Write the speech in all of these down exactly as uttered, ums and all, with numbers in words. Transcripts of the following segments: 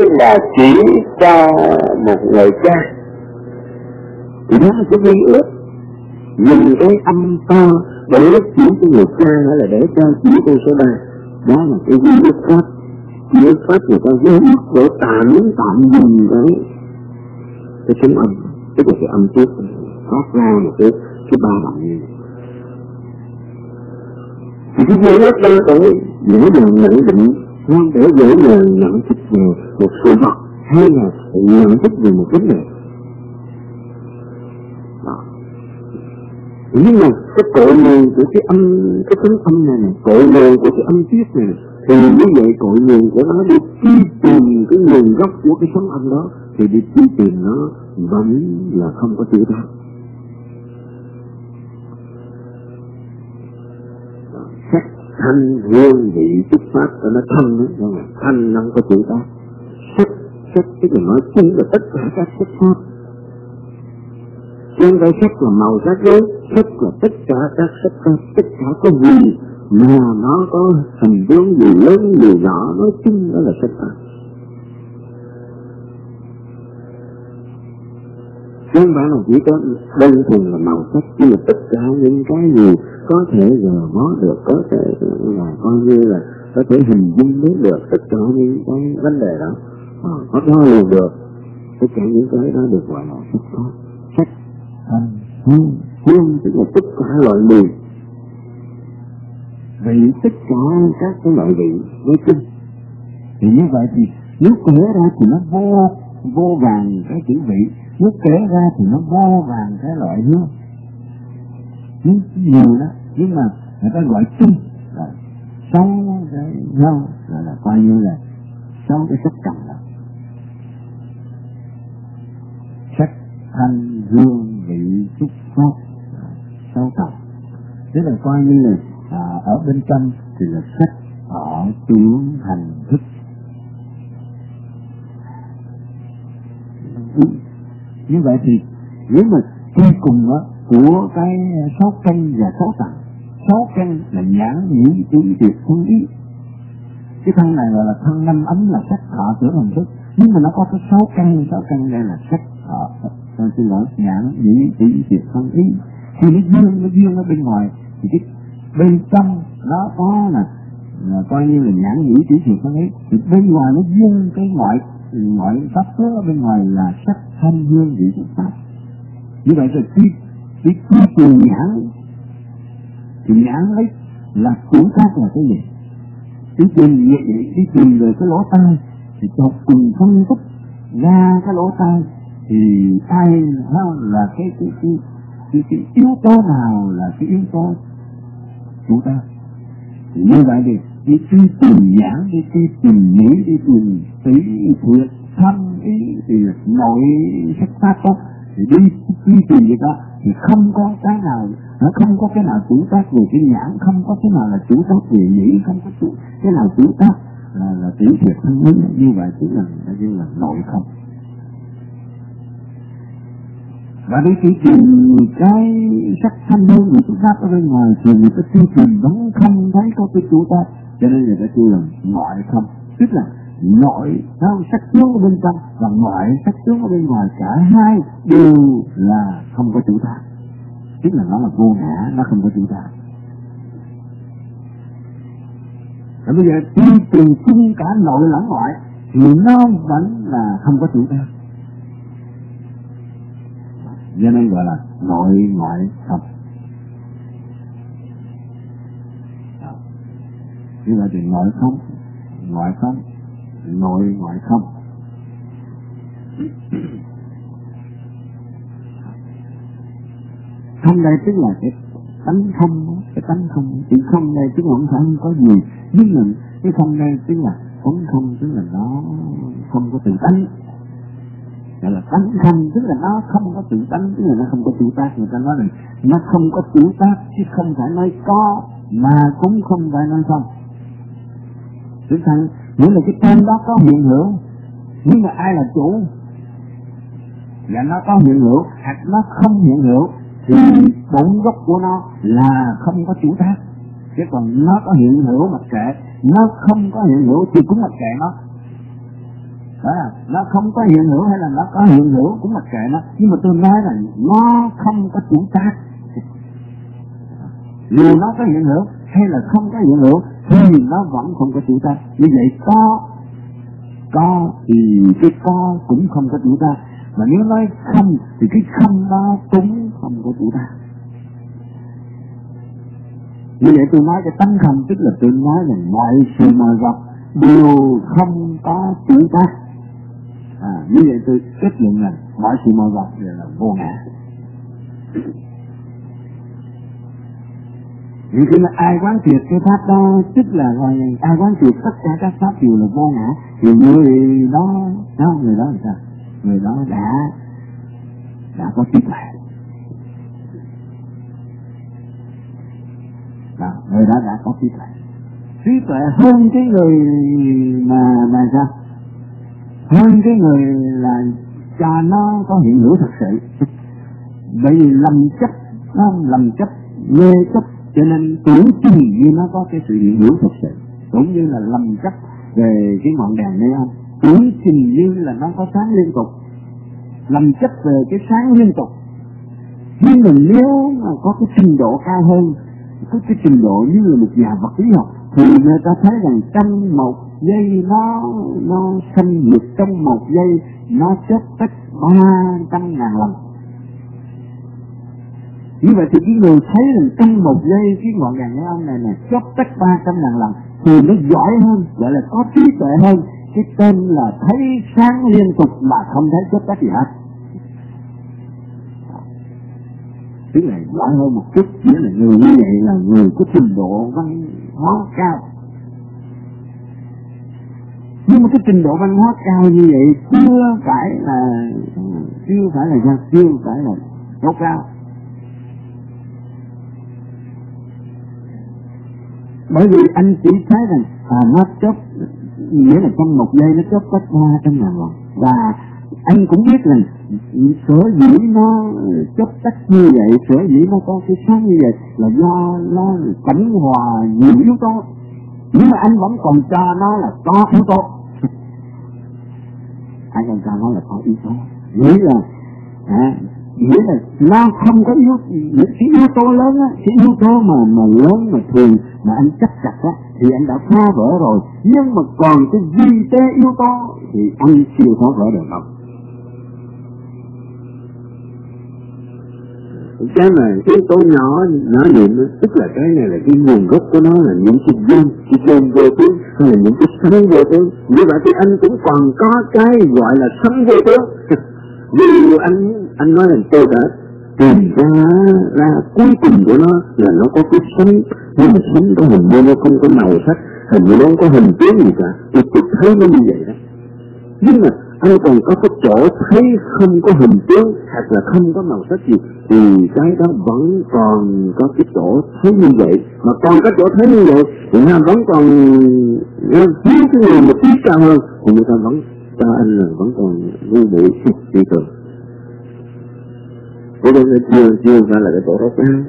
tức là chỉ cho một người cha, thì đó là cái vi ước. Dùng cái âm to để chỉ cho người cha, hay là để cho chỉ con số ba, đó là cái vi ước pháp. Vi ước pháp người ta viết để tạm tạm dùng cái cái súng âm, tức là cái âm tiết phát ra một cái cái ba động như này. Thì cái vi ước đó để dễ dàng nhận định, không để dễ dàng nhận thức về một sự vật, hay là nhận thức về một vấn đề. Nhưng mà cái cội nguồn của cái âm, cái tiếng âm này này, cội nguồn của cái âm tiết này, thì như vậy cội nguồn của nó đi truy tìm cái nguồn gốc của cái sóng âm đó, thì đi truy tìm nó vẫn là không có chữ ta. Sắc thanh hương vị xuất phát cho nó thân đó, thanh nó không có chữ ta. Sắc, sắc tức là nói chung là tất cả các sắc pháp. Trên cái sắc là màu sắc đấy, sắc là tất cả các sắc pháp, tất cả cái gì mà nó có hình tướng gì lớn gì nhỏ, nói chung đó là sắc pháp. Không phải là chỉ có đơn thuần là màu sắc, nhưng mà tất cả những cái gì có thể gờ mó được, có thể là coi như là có thể hình dung đến được, tất cả những cái vấn đề đó có đo lường được, tất cả những cái đó được gọi là sắc pháp. Sắc thanh hương, hương tức là tất cả loại mùi, vị tất cả các cái loại vị nói chung. Thì như vậy thì nếu kể ra thì nó vô vô vàng cái chữ vị, nếu kể ra thì nó vô vàng cái loại hương, nhưng nhiều đó. Nhưng mà người ta gọi chung là sáu cái hương, là, là coi như là sáu cái sắc trần đó. Sắc thanh hương vị xúc pháp sáu trần, tức là coi như là à, ở bên trong thì là sắc thọ tưởng hành thức. Như vậy thì nếu mà cuối cùng đó, của cái sáu căn và sáu tầng, sáu căn là nhãn nhĩ trí tuyệt thân ý. Cái thân này gọi là thân năm ấm, là sắc thọ tưởng hành thức. Nhưng mà nó có cái sáu căn, sáu căn đây là sắc thọ, tôi xin lỗi, nhãn nhĩ trí tuyệt thân ý. Khi nó dương, nó dương ở bên ngoài thì cái bên trong nó có là, là coi như là nhãn nhĩ trí tuyệt thân ý. Thì bên ngoài nó dương cái ngoại ngoại pháp tướng ở bên ngoài là sắc thanh hương vị xúc pháp. Như vậy rồi khi khi khi tìm nhãn thì nhãn ấy là chủ tác là cái gì? Khi tìm đi tìm về cái lỗ tai thì cho cùng phân tích ra cái lỗ tai thì ai là cái cái cái cái, cái yếu tố nào là cái yếu tố chủ tác. Thì như vậy thì đi truy tìm nhãn, đi truy tìm nhĩ, đi tìm tỷ thiệt thân ý thì nội sắc pháp tốt, thì đi truy tìm vậy đó thì không có cái nào, nó không có cái nào chủ tác về cái nhãn, không có cái nào là chủ tác về nhĩ, không có chủ, cái nào chủ tác là là tỷ thiệt thân ý. Như vậy tức là như là nội không. Và đi truy tìm cái sắc thanh hương của chúng ta ở bên ngoài thì người ta truy tìm vẫn không thấy có cái chủ tác, cho nên người ta kêu là ngoại không, tức là nội không sắc tướng ở bên trong và ngoại sắc tướng ở bên ngoài, cả hai đều là không có chủ tác, tức là nó là vô ngã, nó không có chủ tác. Và bây giờ truy tìm chung cả nội lẫn ngoại thì nó vẫn là không có chủ tác, cho nên gọi là nội ngoại không. Như vậy thì nội không, ngoại không, nội ngoại không. Không đây tức là cái tánh không, cái tánh không, chữ không đây tức là không phải không có gì, nhưng mà cái không đây tức là tánh không, tức là nó không có tự tánh. Gọi là tánh không, tức là nó không có tự tánh, tức là nó không có chủ tác. Người ta nói là nó không có chủ tác, chứ không phải nói có, mà cũng không phải nói không. Tức là nghĩa là cái tên đó có hiện hữu, nhưng mà ai là chủ? Và nó có hiện hữu, hoặc nó không hiện hữu, thì bổn gốc của nó là không có chủ tác. Chứ còn nó có hiện hữu mặc kệ, nó không có hiện hữu thì cũng mặc kệ nó. À, nó không có hiện hữu hay là nó có hiện hữu cũng mặc kệ nó, nhưng mà tôi nói là nó không có chủ tác. Dù nó có hiện hữu hay là không có hiện hữu thì nó vẫn không có chủ tác. Như vậy có có thì cái có cũng không có chủ tác, mà nếu nói không thì cái không đó cũng không có chủ tác. Như vậy tôi nói cái tánh không, tức là tôi nói là mọi sự mà gặp đều không có chủ tác. À, như vậy tôi kết luận là mọi sự mà gặp đều là vô ngã. Vì khi mà ai quán triệt cái pháp đó, tức là ai quán triệt tất cả các pháp đều là vô ngã, thì người đó, đó người đó là sao? Người đó đã đã có trí tuệ. Đó, người đó đã có trí tuệ. Trí tuệ hơn cái người mà mà sao? Hơn cái người là cho nó có hiện hữu thật sự. Bởi vì lầm chấp, nó lầm chấp, mê chấp, cho nên tưởng chừng như nó có cái sự hiện hữu thật sự. Cũng như là lầm chấp về cái ngọn đèn neon, tưởng chừng như là nó có sáng liên tục, lầm chấp về cái sáng liên tục. Nhưng mà nếu mà có cái trình độ cao hơn, có cái trình độ như là một nhà vật lý học, thì người ta thấy rằng trong một giây nó nó sinh diệt, trong một giây nó chớp tắt ba trăm ngàn lần. Như vậy thì cái người thấy rằng trong một giây cái ngọn đèn neon này này chớp tắt ba trăm ngàn lần thì nó giỏi hơn, gọi là có trí tuệ hơn. Cái tên là thấy sáng liên tục mà không thấy chớp tắt gì hết. Tức là giỏi hơn một chút, nghĩa là người như vậy là người có trình độ văn hóa cao. Nhưng mà cái trình độ văn hóa cao như vậy chưa phải là chưa phải là sao? Chưa phải là rất cao. Bởi vì anh chỉ thấy rằng à, nó chớp, nghĩa là trong một giây nó chớp tắt ba trăm ngàn lần. Và anh cũng biết rằng sở dĩ nó chớp tắt như vậy, sở dĩ nó có cái sáng như vậy là do nó cảnh hòa nhiều yếu tố. Nhưng mà anh vẫn còn cho nó là có yếu tố. Anh còn cho nó là có yếu tố. Nghĩa là à, nghĩa là nó không có yếu, cái yếu tố lớn á, cái yếu tố mà mà lớn mà thường mà anh chấp chặt á thì anh đã phá vỡ rồi. Nhưng mà còn cái vi tế yếu tố thì anh chưa phá vỡ được đâu. Cái này yếu tố nhỏ nhỏ điểm, tức là cái này là cái nguồn gốc của nó là những cái duyên, cái duyên vô tướng hay là những cái sanh vô tướng. Như vậy thì anh cũng còn có cái gọi là sanh vô tướng. Vì anh anh nói là tôi đã tìm ra ra cuối cùng của nó là nó có cái sanh, nhưng mà sanh đó hình như nó không có màu sắc, hình như nó không có hình tướng gì cả. Tôi tôi thấy nó như vậy đó. Nhưng mà anh còn có cái chỗ thấy không có hình tướng hoặc là không có màu sắc gì thì cái đó vẫn còn có cái chỗ thấy như vậy. Mà còn cái chỗ thấy như vậy thì nó vẫn còn thiếu cái người một tí cao hơn thì người ta vẫn cho anh là vẫn còn ngu muội suy tưởng. Cho nên nó chưa chưa phải là cái chỗ đó cao.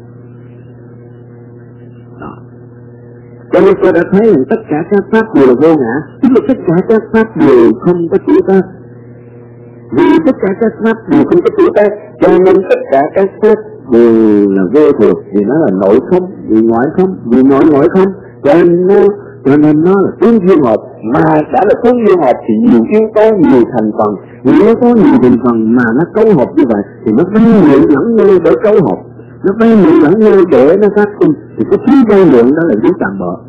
Cho nên tôi đã thấy rằng tất cả các pháp đều là vô ngã, tức là tất cả các pháp đều không có chủ tác. Vì tất cả các pháp đều không có chủ tác, cho nên tất cả các pháp đều là vô thường. Vì nó là nội không, vì ngoại không, vì nội ngoại không, cho nên nó, cho nên nó là tương duyên hợp. Mà đã là tương duyên hợp thì nhiều yếu tố, nhiều thành phần, nhiều yếu tố, nhiều thành phần mà nó cấu hợp như vậy thì nó vay mượn lẫn nhau để cấu hợp. Nó vay mượn lẫn nhau để nó phát sinh thì cái thứ vay mượn đó là thứ tạm bợ.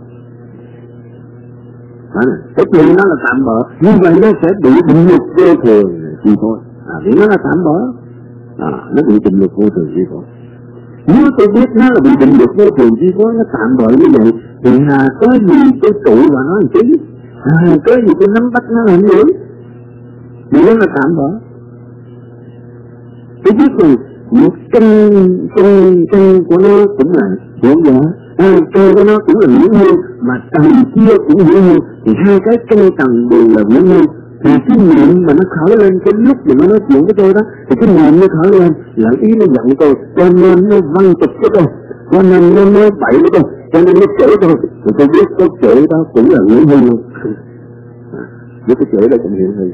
À, cái chuyện nó là tạm bợ, như vậy nó sẽ bị định luật vô thường chi phối. À, vì nó là tạm bợ, à, nó bị định luật vô thường chi phối. Nếu tôi biết nó là bị định luật vô thường chi phối, nó tạm bợ như vậy thì à, có gì tôi trụ và nó làm chứ, à, có gì tôi nắm bắt nó làm gì, vì nó là tạm bợ. Tôi biết rằng một chân chân chân của nó cũng là chỗ giả, à, chân của nó cũng là nhuyễn hơn, mà tầng kia cũng nhuyễn hơn, thì hai cái chân tầng đều là nhuyễn hơn. Thì cái niệm mà nó khởi lên cái lúc mà nó nói chuyện với tôi đó, thì cái niệm nó khởi lên là ý nó giận tôi, cho nên nó văng tục với tôi, cho nên nó nói bậy với tôi, cho nên nó chửi tôi, thì tôi biết cái chửi đó cũng là nhuyễn hơn luôn. với cái chữ đó cũng hiện hư.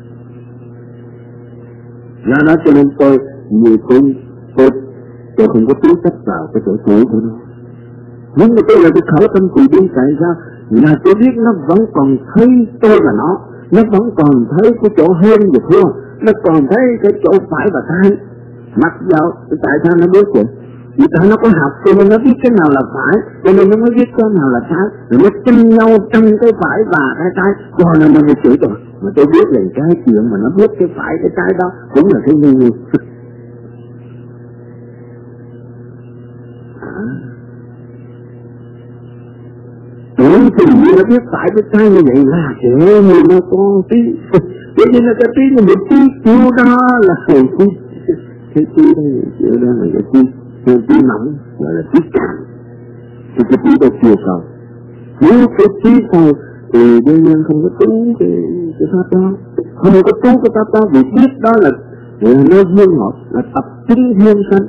Do đó cho nên tôi nhiều tôi tôi tôi không có tính sách vào cái chỗ cũ của nó. Nhưng mà tôi là tôi khởi tâm từ bi, tại sao? Là tôi biết nó vẫn còn thấy tôi và nó, nó vẫn còn thấy cái chỗ hơn và thua, nó còn thấy cái chỗ phải và sai. Mặc dầu tại sao nó biết vậy? Vì tại nó có học cho nên nó biết cái nào là phải, cho nên nó mới biết cái nào là sai, rồi nó tranh nhau trong cái phải và cái sai, cho nên nó mới chửi tôi. Mà tôi biết là cái chuyện mà nó biết cái phải cái sai đó cũng là cái ngu ngu. Tưởng thì nó biết phải cái sai như vậy là trẻ như nó con tí, thế nên là cái tí mà một tí chiêu đó là cái tí, cái tí đó, chiêu đó là cái tí, cái tí nóng gọi là tí cạn, thì cái tí đó chiều cầu. Nếu cái tí cầu thì đương nhiên không có tú cái cái pháp đó, không có tú cái pháp đó vì biết đó là nó dương ngọt, là tập tính thiên sanh.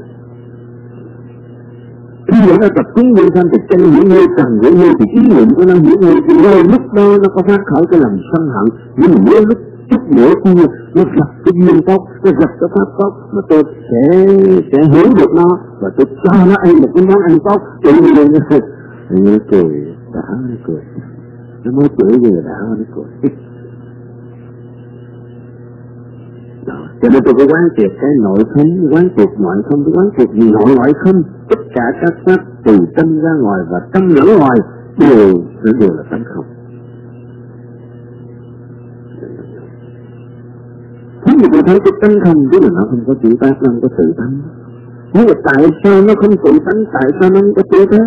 Khi mà nó tập trung nguyên thanh thì chân hiểu như cần hiểu như thì ý niệm của nó hiểu như thì ngay lúc đó nó có phát khởi cái lòng sân hận. Nhưng mà nếu lúc chút nữa kia nó gặp cái duyên tốt, nó gặp cái pháp tốt mà tôi sẽ sẽ hiểu được nó và tôi cho nó ăn một cái món ăn tốt. Tự nhiên nó cười, đã nó cười, nó mới chửi gì là đã nó cười. Cho nên tôi có quán triệt cái nội không, quán triệt ngoại không, tôi quán triệt nội ngoại không, tất cả các pháp từ tâm ra ngoài và tâm lẫn ngoài đều đều là tánh không. Thế thì tôi thấy cái tánh không chứ là nó không có chữ tác, nó không có tự tánh. Nhưng mà tại sao nó không tự tánh, tại sao nó không có chữ tác?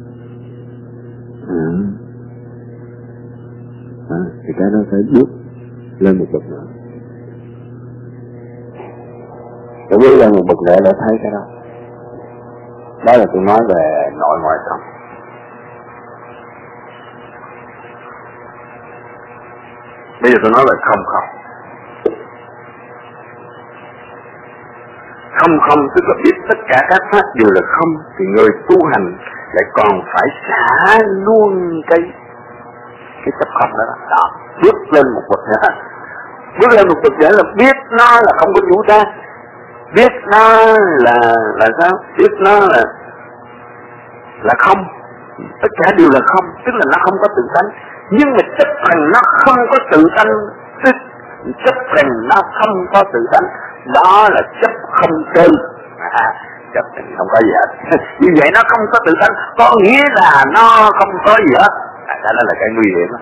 À, à thì cái đó phải bước lên một bậc nữa. Tôi biết là một bậc lệ để thấy cái đó. Đó là tôi nói về nội ngoại không. Bây giờ tôi nói về không không. Không không tức là biết tất cả các pháp đều là không, thì người tu hành lại còn phải xả luôn cái cái chấp không đó. Đó, bước lên một bậc nữa. Bước lên một bậc nữa là biết nó là không có chủ ta. Biết nó là là sao? Biết nó là là không, tất cả đều là không, tức là nó không có tự tánh. Nhưng mà chấp hành nó không có tự tánh, tức chấp hành nó không có tự tánh, đó là chấp không tư. À, chấp hành không có gì hết. Như vậy nó không có tự tánh, có nghĩa là nó không có gì hết. À, đó là cái nguy hiểm đó.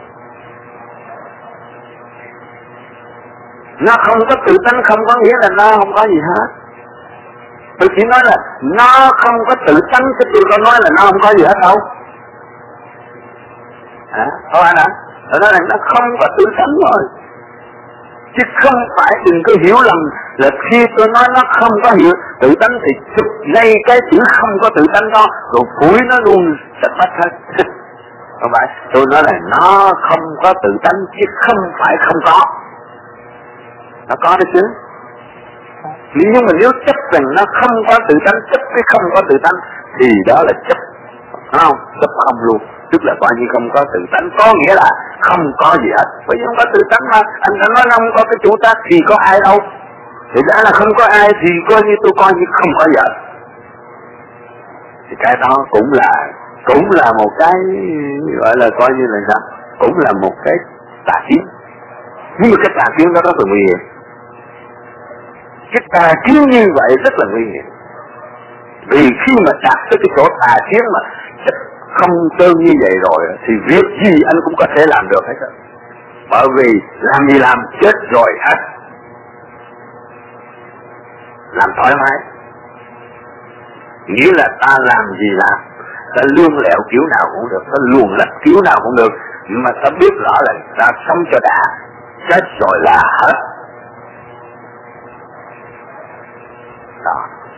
Nó không có tự tánh không có nghĩa là nó không có gì hết. Tôi chỉ nói là nó không có tự tánh, chứ tôi có nói là nó không có gì hết đâu. Hả? Không phải hả? Tôi nói là nó không có tự tánh rồi. Chứ không phải đừng có hiểu lầm là khi tôi nói nó không có hiểu tự tánh thì chụp ngay cái chữ không có tự tánh đó rồi phủi nó luôn sạch mất hết. Không phải, tôi nói là nó không có tự tánh chứ không phải không có. Nó có đấy chứ. Nhưng mà nếu chấp rằng nó không có tự tánh, chấp cái không có tự tánh thì đó là chấp, không? Chấp không luôn. Tức là coi như không có tự tánh, có nghĩa là không có gì hết. Bởi vì không có tự tánh mà anh đã nói không có cái chủ tác thì có ai đâu. Thì đã là không có ai thì coi như tôi coi như không có gì hết. Thì cái đó cũng là cũng là một cái gọi là coi như là sao? Cũng là một cái tà kiến. Nhưng mà cái tà kiến đó rất là nguy hiểm. Cái tà kiến như vậy rất là nguy hiểm. Vì khi mà đạt tới cái chỗ tà kiến mà không trơn như vậy rồi thì việc gì anh cũng có thể làm được hết. Bởi vì làm gì làm chết rồi hết. Làm thoải mái. Nghĩa là ta làm gì làm, ta lương lẹo kiểu nào cũng được, ta luồn lách kiểu nào cũng được, nhưng mà ta biết rõ là ta sống cho đã, chết rồi là hết. Đó.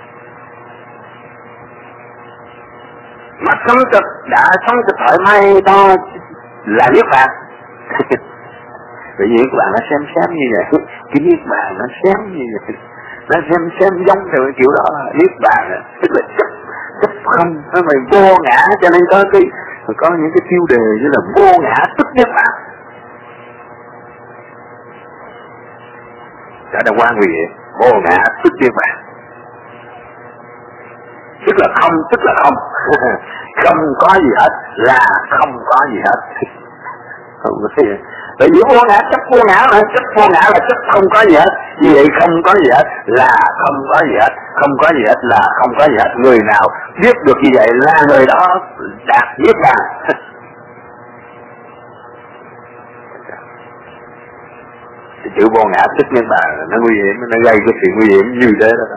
Mà sống cho đã, sống cho thoải mái đó là niết bàn. Bởi vì các bạn nó xem xem như vậy, cái niết bàn nó xem như vậy, nó xem xem giống theo cái kiểu đó là niết bàn, tức là chấp chấp không, nó phải vô ngã, cho nên có cái có những cái tiêu đề như là vô ngã tức niết bàn. Cả đã qua nguy hiểm, vô ngã tức niết bàn. Tức là không, tức là không. Không có gì hết là không có gì hết. Không có gì. Tại vì vô ngã chấp vô ngã mà, chấp vô ngã là chấp không có gì hết. Vì vậy không có gì hết là không có gì hết, không có gì hết là không có gì hết. Người nào biết được như vậy là người đó đạt niết bàn. Chữ vô ngã tức niết bàn nó nguy hiểm, nó gây cái chuyện nguy hiểm như thế đó.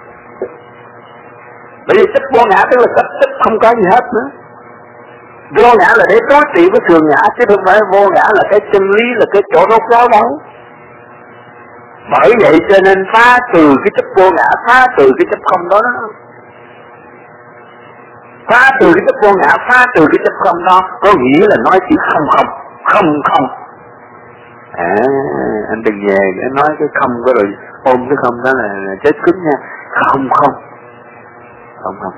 Bởi vì chấp vô ngã tức là chấp chấp không có gì hết nữa. Vô ngã là để đối trị với thường ngã, chứ không phải vô ngã là cái chân lý, là cái chỗ rốt ráo đâu. Bởi vậy cho nên phá trừ cái chấp vô ngã, phá trừ cái chấp không đó, đó. Phá trừ cái chấp vô ngã, phá trừ cái chấp không đó có nghĩa là nói chỉ không không, không không. À, anh đừng về để nói cái không có rồi ôm cái không đó là, là chết cứng nha. Không không, không không.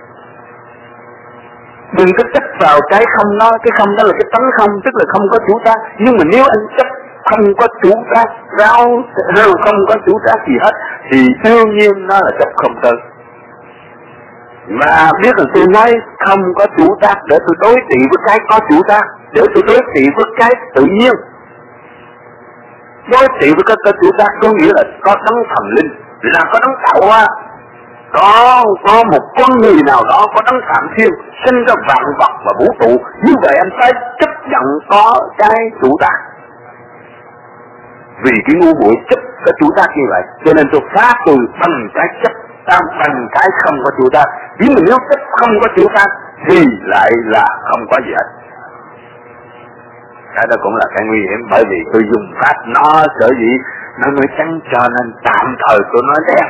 Đừng có chấp vào cái không đó, cái không đó là cái tánh không, tức là không có chủ tác. Nhưng mà nếu anh chấp không có chủ tác, ráo không có chủ tác gì hết, thì đương nhiên nó là chấp không tới. Và biết là tôi nói không có chủ tác để tôi đối trị với cái có chủ tác, để tôi đối trị với cái tự nhiên. Đối trị với cái có chủ tác có nghĩa là có đấng thần linh, là có đấng tạo hóa. Có, có một con người nào đó có đấng phạm thiên sinh ra vạn vật và vũ trụ. Như vậy anh phải chấp nhận có cái chủ tác. Vì cái ngu muội chấp cái chủ tác như vậy, cho nên tôi phá trừ bằng cái chấp, bằng cái không có chủ tác. Nhưng mà nếu chấp không có chủ tác thì lại là không có gì hết. Cái đó cũng là cái nguy hiểm, bởi vì tôi dùng pháp nó sở dĩ nó nói trắng cho nên tạm thời tôi nói đen.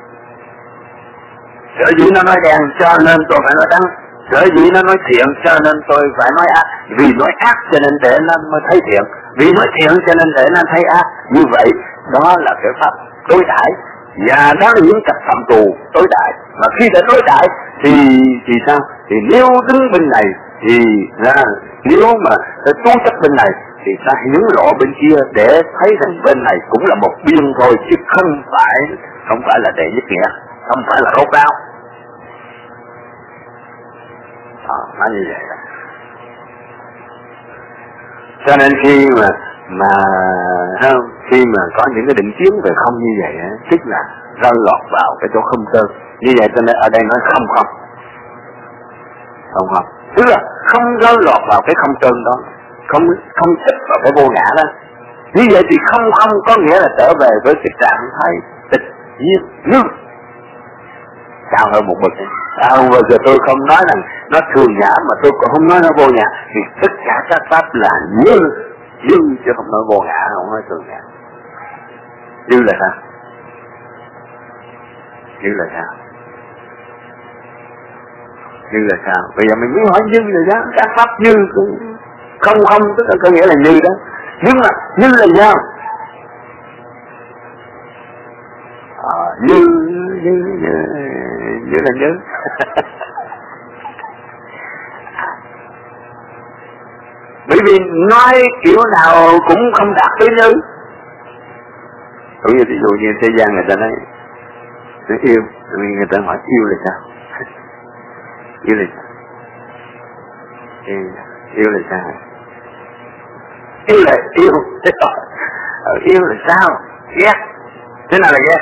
Sở dĩ nó nói đen cho nên tôi phải nói trắng. Sở dĩ nó nói thiện cho nên tôi phải nói ác. Vì nói ác cho nên để nó mới thấy thiện. Vì nói thiện cho nên để nó thấy ác. Như vậy đó là cái pháp đối đãi. Và đó là những cách phạm tù đối đãi. Mà khi đã đối đãi thì thì sao? Thì nếu đứng bên này thì là nếu mà tu chấp bên này thì ta hiển lộ bên kia để thấy rằng bên này cũng là một biên thôi, chứ không phải không phải là đệ nhất nghĩa, không phải là rốt ráo. À, nói như vậy. Cho nên khi mà mà không, khi mà có những cái định kiến về không như vậy, tức là rơi lọt vào cái chỗ không sơn. Như vậy cho nên ở đây nói không không, không không, tức là không rơi lọt vào cái không sơn đó, không không chấp vào cái vô ngã đó. Như vậy thì không không có nghĩa là trở về với cái trạng thái tịch nhiên như cao hơn một bậc. À, bây giờ tôi không nói rằng nó thường ngã mà tôi còn không nói nó vô ngã, thì tất cả các pháp là như như chứ không nói vô ngã, không nói thường ngã. Như là sao? Như là sao? Như là sao? Bây giờ mình muốn hỏi như là sao? Các pháp như không không tức là có nghĩa là như đó. Nhưng mà như là sao? À, như như như như là như. Bởi vì nói kiểu nào cũng không đạt tới như. Ví dụ, ví dụ như thế gian người ta nói nó yêu, người ta hỏi yêu là sao? Yêu là sao? Yêu, yêu là sao? Yêu là yêu, yêu là sao? Ghét, thế nào là ghét?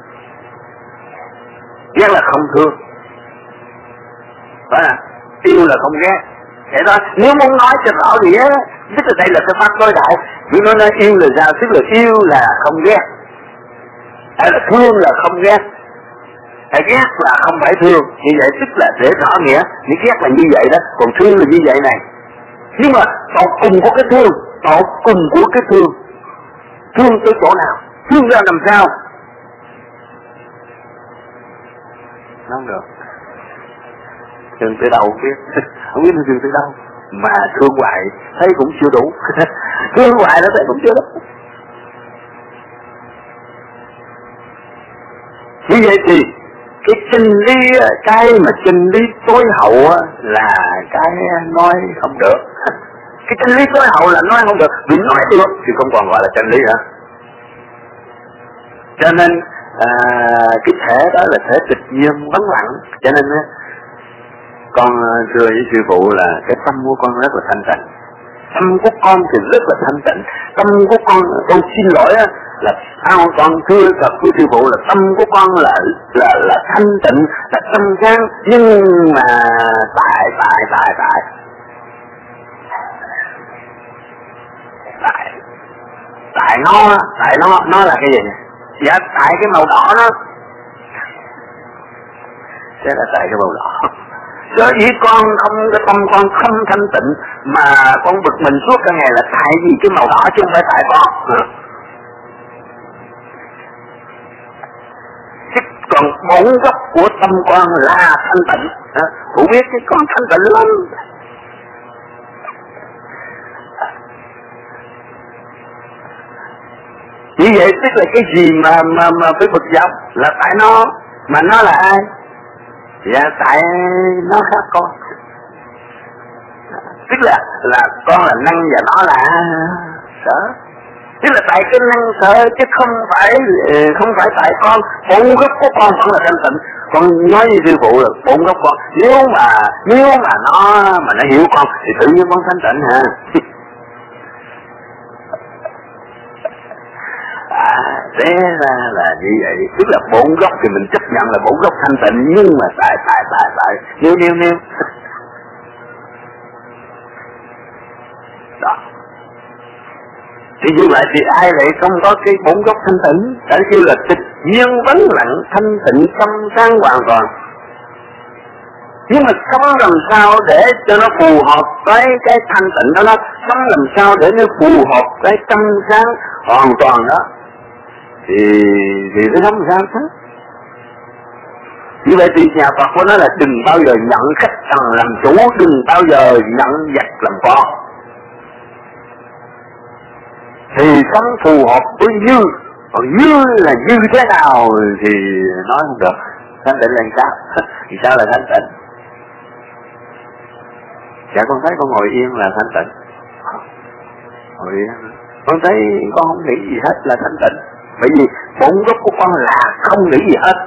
Ghét là không thương, phải là yêu là không ghét. Vậy đó, nếu muốn nói cho rõ nghĩa, tức là đây là cái pháp đối đại. Nhưng nó nói yêu là sao? Tức là yêu là không ghét, hay là thương là không ghét, hay ghét là không phải thương. Như vậy tức là để rõ nghĩa, như ghét là như vậy đó, còn thương là như vậy này. Nhưng mà tột cùng của cái thương, tột cùng của cái thương, thương tới chỗ nào, thương ra làm sao? Không được. Thương tới đâu không biết, không biết thương tới đâu. Mà thương hoài thấy cũng chưa đủ. Thương hoài nó thấy cũng chưa đủ. Như vậy thì cái chân lý, cái mà chân lý tối hậu là cái nói không được. Cái chân lý tối hậu là nói không được. Vì nói được thì không còn gọi là chân lý hả? Cho nên à, cái thể đó là thể tịch nhiên vắng lặng. Cho nên á, con thưa với sư phụ là cái tâm của con rất là thanh tịnh. Tâm của con thì rất là thanh tịnh. Tâm của con, con xin lỗi á, là sao con thưa thật với sư phụ là tâm của con là là là thanh tịnh, là tâm sáng, nhưng mà tại tại tại tại tại tại nó tại nó nó là cái gì? Dạ tại cái màu đỏ đó. Thế là tại cái màu đỏ. Sở dĩ con không, cái tâm con không thanh tịnh mà con bực mình suốt cả ngày là tại vì cái màu đỏ chứ không phải tại con. Chứ còn bổn gốc của tâm con là thanh tịnh. Phụ biết cái con thanh tịnh lắm. Như vậy tức là cái gì mà mà mà phải bực dọc là tại nó, mà nó là ai? Dạ tại nó khác con. Tức là là con là năng và nó là sở. Tức là tại cái năng sở chứ không phải không phải tại con. Bổn gốc của con vẫn là thanh tịnh. Con nói với sư phụ là bổn gốc con, nếu mà nếu mà nó mà nó hiểu con thì tự nhiên con thanh tịnh hả? À, thế ra là như vậy. Tức là bổn gốc thì mình chấp nhận là bổn gốc thanh tịnh, nhưng mà tại tại tại tại nếu nếu nếu đó thì như vậy thì ai lại không có cái bổn gốc thanh tịnh? Tại kêu là tịch nhiên vắng lặng, thanh tịnh tâm sáng hoàn toàn. Nhưng mà sống làm sao để cho nó phù hợp với cái thanh tịnh đó, nó sống làm sao để nó phù hợp với tâm sáng hoàn toàn đó, thì thì nó sống làm sao thế? Như vậy thì nhà Phật của nó là đừng bao giờ nhận khách thần làm chủ, đừng bao giờ nhận vật làm con. Thì sống phù hợp với như, còn như là như thế nào thì nói không được. Thanh tịnh là sao? Thì sao là thanh tịnh? Dạ con thấy con ngồi yên là thanh tịnh. Ngồi yên. Con thấy con không nghĩ gì hết là thanh tịnh. Bởi vì bổn gốc của con là không nghĩ gì hết.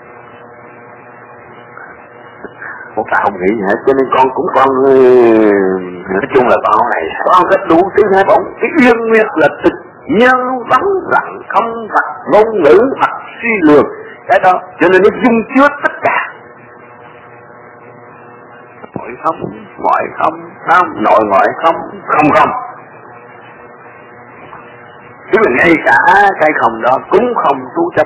Con ta không nghĩ gì hết, cho nên con cũng con nói chung là con này con rất đủ thứ hai bổn. Cái yên nguyên là tịch nhiên vắng lặng, không vật ngôn ngữ hoặc suy lường. Cái đó cho nên nó dung chứa tất cả. Nội không, ngoại không, không, nội ngoại không, không không. Chứ là ngay cả cái không đó cũng không tu chấp.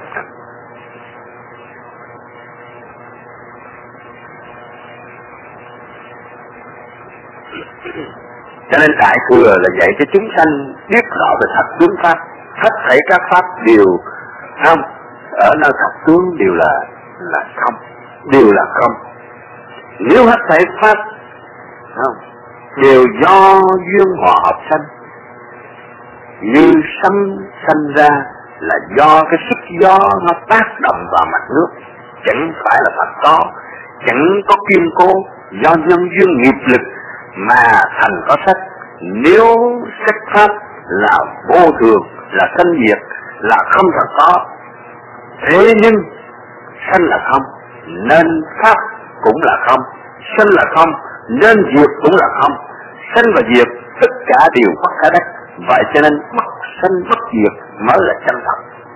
Cho nên Đại Thừa là dạy cho chúng sanh biết rõ về thật tướng pháp. Hết thảy các pháp đều không, ở nơi thật tướng đều là là không, đều là không. Nếu hết thảy pháp không, đều do duyên hòa hợp sanh. Như sanh sanh ra là do cái sức gió nó tác động vào mặt nước, chẳng phải là Phật có, chẳng có kiên cố, do nhân duyên nghiệp lực mà thành có sách. Nếu sách pháp là vô thường, là sanh diệt, là không thật có. Thế nhưng sanh là không, nên pháp cũng là không. Sanh là không, nên diệt cũng là không. Sanh và diệt tất cả đều bất khả đắc. Vậy cho nên bất sanh bất diệt mới là chân thật.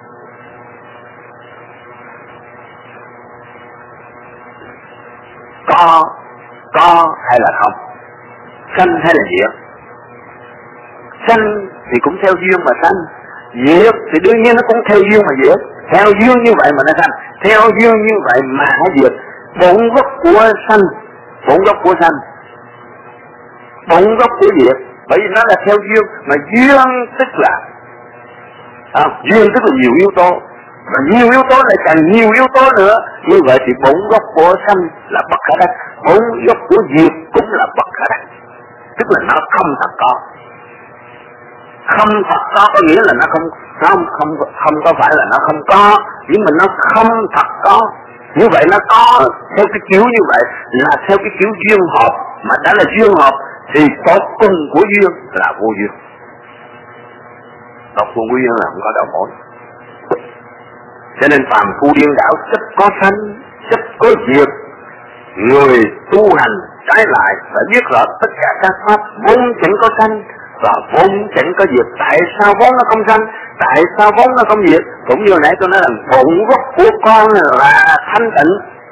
Có, có hay là không? Sanh hay là diệt? Sanh thì cũng theo duyên mà sanh, diệt thì đương nhiên nó cũng theo duyên mà diệt. Theo duyên như vậy mà nó sanh, theo duyên như vậy mà nó diệt. Bổn gốc của sanh, bổn gốc của sanh, bổn gốc của diệt. Bởi vì nó là theo duyên, mà duyên tức là à, duyên tức là nhiều yếu tố, và nhiều yếu tố lại càng nhiều yếu tố nữa. Như vậy thì bổn gốc của sanh là bất khả đắc, bổn gốc của diệt cũng là bất khả đắc. Tức là nó không thật có. Không thật có có nghĩa là nó không không không không có phải là nó không có, nhưng mà nó không thật có. Như vậy nó có theo cái kiểu như vậy là theo cái kiểu duyên hợp, mà đã là duyên hợp thì tột cùng của duyên là vô duyên. Tột cùng của duyên là không có đầu mối. Cho nên phàm phu điên đảo chấp có sanh, chấp có diệt. Người tu hành trái lại phải biết rõ tất cả các pháp vốn chẳng có sanh và vốn chẳng có diệt. Tại sao vốn nó không sanh? Tại sao vốn nó không diệt? Cũng như nãy tôi nói là bụng gốc của con là thanh tịnh.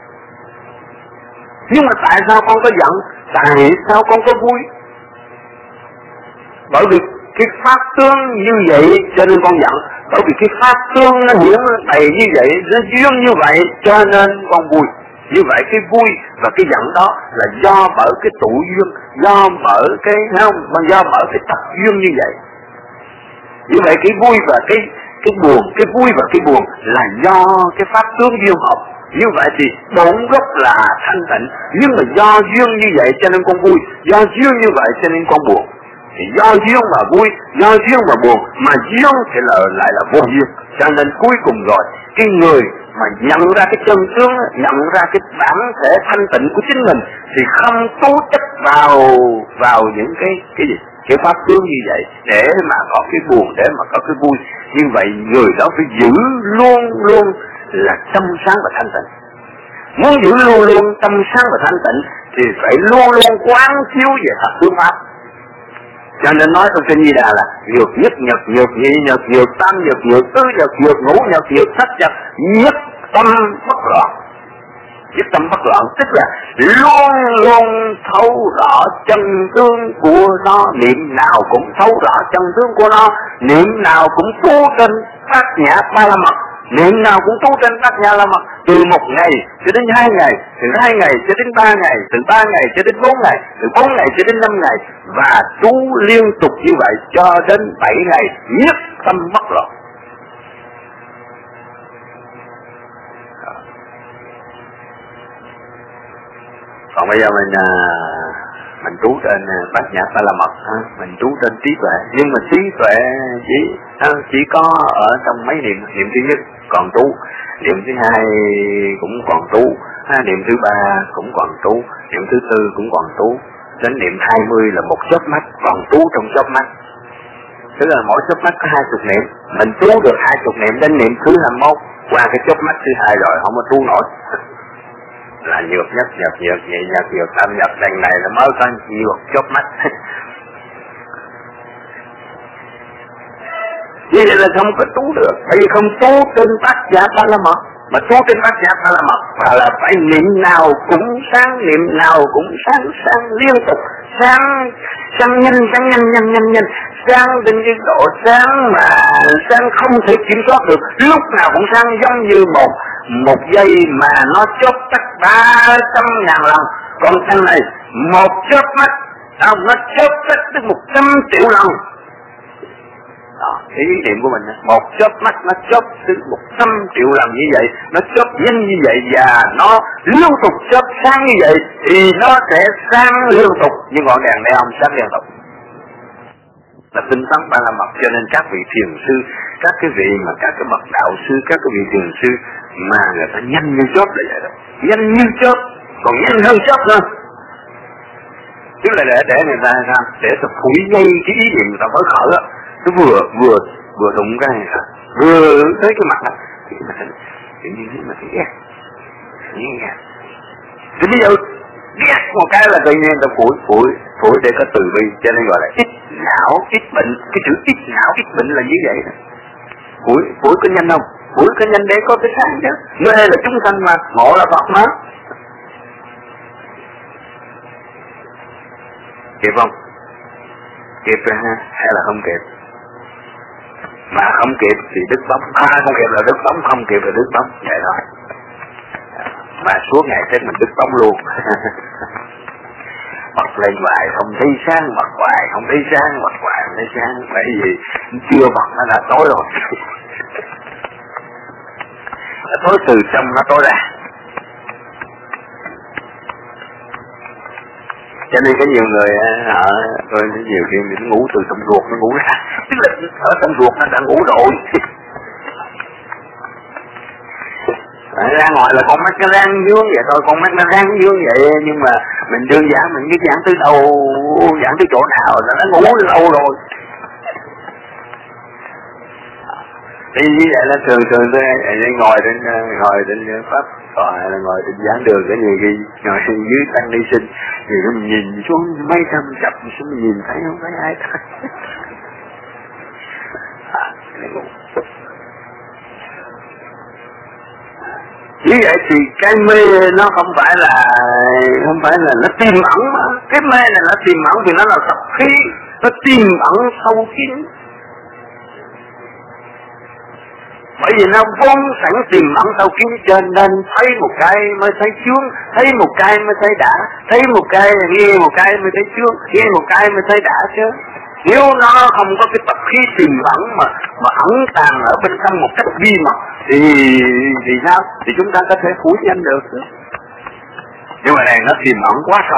Nhưng mà tại sao con có giận? Tại sao con có vui? Bởi vì cái pháp tướng như vậy cho nên con giận. Bởi vì cái pháp tướng nó hiển bày như vậy, nó duyên như vậy cho nên con vui. Như vậy cái vui và cái giận đó là do bởi cái tụ duyên, do bởi cái không, do bởi cái tập duyên như vậy. Như vậy cái vui và cái cái buồn, cái vui và cái buồn là do cái pháp tướng duyên hợp. Như vậy thì bổn gốc là thanh tịnh, nhưng mà do duyên như vậy cho nên con vui, do duyên như vậy cho nên con buồn. Thì do duyên mà vui, do duyên mà buồn, mà duyên thì là lại là vô duyên. Cho nên cuối cùng rồi, cái người mà nhận ra cái chân tướng, nhận ra cái bản thể thanh tịnh của chính mình thì không tố chất vào vào những cái cái gì, cái pháp tướng như vậy để mà có cái buồn, để mà có cái vui. Như vậy người đó phải giữ luôn luôn là trong sáng và thanh tịnh. Muốn giữ luôn luôn trong sáng và thanh tịnh thì phải luôn luôn quán chiếu về thật phương pháp. Cho nên nói trong kinh Di Đà là nhược nhất nhật, nhược nhị nhật, nhược tam nhật, nhược tứ nhật, nhược ngũ nhật, nhược thất nhật, nhất tâm bất loạn. Nhất tâm bất loạn tức là luôn luôn thấu rõ chân tướng của nó, niệm nào cũng thấu rõ chân tướng của nó, niệm nào cũng tu trên bát nhã ba la mật, niệm nào cũng tu trên bát nhã ba la mật, từ một ngày cho đến hai ngày, từ hai ngày cho đến ba ngày, từ ba ngày cho đến bốn ngày, từ bốn ngày cho đến năm ngày, và tu liên tục như vậy cho đến bảy ngày, nhất tâm bất loạn. Còn bây giờ mình mình trú trên bát nhã ba la mật, mình trú trên trí tuệ, nhưng mà trí tuệ chỉ chỉ có ở trong mấy niệm. Niệm thứ nhất còn trú, niệm thứ hai cũng còn trú, niệm thứ ba cũng còn trú, niệm thứ tư cũng còn trú, đến niệm hai mươi là một chớp mắt còn trú trong chớp mắt. Tức là mỗi chớp mắt có hai chục niệm, mình trú được hai chục niệm đến niệm thứ hai mươi mốt, qua cái chớp mắt thứ hai rồi không có trú nổi. Là nhược nhất, nhược nhược nhị nhược, nhược tam nhược, đằng này là mới có nhược chớp mắt. Như vậy là không có tu được, bởi vì không tu trên bát nhã ba la mật. Mà tu trên bát nhã ba la mật và là phải niệm nào cũng sáng, niệm nào cũng sáng, sáng liên tục, sáng, sáng nhanh, sáng nhanh, nhanh, nhanh, nhanh, sáng đến cái độ sáng mà sáng không thể kiểm soát được, lúc nào cũng sáng giống như một một giây mà nó chớp tắt ba trăm ngàn lần. Còn thằng này một chớp mắt đâu nó chớp tắt tới một trăm triệu lần. Đó, cái ý niệm của mình một chớp mắt nó chớp tới một trăm triệu lần như vậy, nó chớp nhanh như vậy và nó liên tục chớp sáng như vậy thì nó sẽ sáng liên tục như ngọn đèn neon sáng liên tục. Là tinh tấn ba la mật. Cho nên các vị thiền sư, các cái vị mà các cái bậc đạo sư, các cái vị thiền sư mà người ta nhanh như chớp là vậy đó, nhanh như chớp, còn nhanh hơn chớp nữa. Tức là để để người ta sao? Để ta phủi ngay cái ý niệm người ta mới khởi á, nó vừa vừa vừa đụng cái này, vừa tới cái mặt này, thì mà tự nhiên mà thấy ghét, như nghe. Thì bây giờ ghét một cái là tự nhiên ta phủi phủi phủi để có từ bi, cho nên gọi là ít não ít bệnh. Cái chữ ít não ít bệnh là như vậy đó. Phủi phủi có nhanh không? Phủi có nhanh để có cái sáng chứ. Mê là chúng sanh mà, ngộ là Phật mà. Kịp không? Kịp rồi ha, hay là không kịp? Mà không kịp thì đứt bóng, à, không kịp là đứt bóng, không kịp là đứt bóng, vậy thôi. Mà suốt ngày thế mình đứt bóng luôn. Bật lên hoài không thấy sáng, bật hoài không thấy sáng, bật hoài không thấy sáng. Bởi vì chưa bật nó là tối rồi. Tối từ trong nó tối ra. Cho nên có nhiều người ở tôi nhiều khi mình ngủ từ trong ruột nó ngủ ra, tức là ở trong ruột nó đã ngủ rồi. Ra ngoài là con mắt nó rang dướng vậy thôi, con mắt nó rang dướng vậy, nhưng mà mình đơn giản mình biết giảng tới đâu, giảng tới chỗ nào là nó ngủ lâu rồi. Thì như vậy là thường thường tôi ngồi trên ngồi trên pháp tòa hay là ngồi trên giảng đường cái nhiều khi ngồi dưới tăng ni sinh thì mình nhìn xuống mấy trăm chập xuống mình nhìn thấy không thấy ai thật. À, như vậy thì cái mê nó không phải là không phải là nó tiềm ẩn mà cái mê này nó tiềm ẩn vì nó là tập khí, nó tiềm ẩn sâu kín. Bởi vì nó vốn sẵn tiềm ẩn sâu kín cho nên thấy một cái mới thấy chướng, thấy một cái mới thấy đã, thấy một cái nghe một cái mới thấy chướng, nghe một cái mới thấy đã chứ. Nếu nó không có cái tập khí tiềm ẩn mà mà ẩn tàng ở bên trong một cách bí mật thì thì sao? Thì chúng ta có thể phủ nhận được. Nhưng mà này nó tiềm ẩn quá sâu,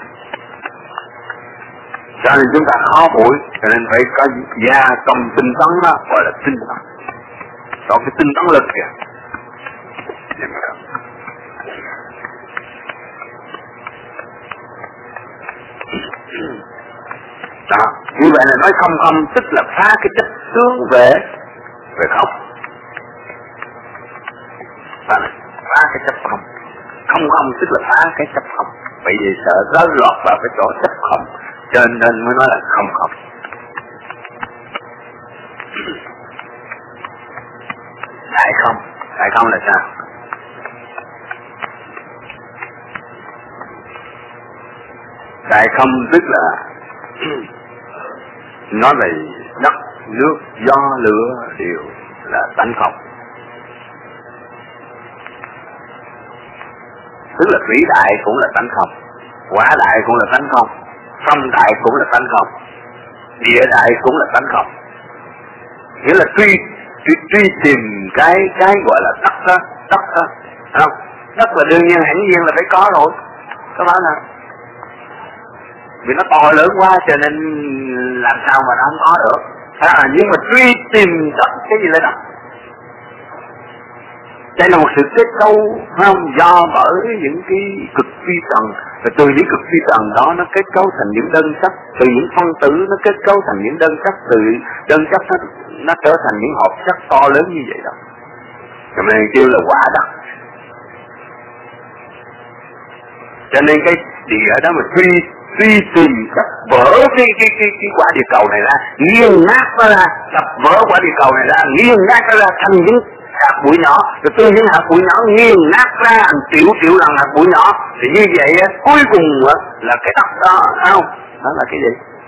cho nên chúng ta khó phủi, cho nên phải có gia công tinh tấn đó gọi là tinh tấn. Có cái tinh tấn lực kìa. Đó, như vậy là nói không không tức là phá cái chấp tướng về về không. Phá, phá cái chấp không. Không không tức là phá cái chấp không. Bởi vì sợ rớt lọt vào cái chỗ chấp không, cho nên mới nói là không không. Đại không, đại không là sao? Đại không tức là nói về đất, nước, gió, lửa đều là tánh không. Tức là thủy đại cũng là tánh không, hỏa đại cũng là tánh không, phong đại cũng là tánh không, địa đại cũng là tánh không. Nghĩa là truy truy, truy tìm cái cái gọi là đất đó, đất đó, không? Đất là đương nhiên hẳn nhiên là phải có rồi, các bạn nào? Vì nó to lớn quá cho nên làm sao mà nó không có được. À, nhưng mà truy tìm đất, cái gì là đất? Đây là một sự kết cấu không do bởi những cái cực phi trần, và từ những cực phi trần đó nó kết cấu thành những đơn chất, từ những phân tử nó kết cấu thành những đơn chất, từ đơn chất nó, nó trở thành những hộp chất to lớn như vậy đó. Cho nên kêu là quả đất. Cho nên cái địa đó mà truy truy tìm đập vỡ cái cái cái cái quả địa cầu này ra, nghiêng nát nó ra, đập vỡ quả địa cầu này ra, nghiêng nát nó ra thành những hạt bụi nhỏ, rồi từ những hạt bụi nhỏ nghiêng nát ra thành triệu triệu lần hạt bụi nhỏ, thì như vậy á, cuối cùng á, là cái đất đó, không? Đó là cái gì?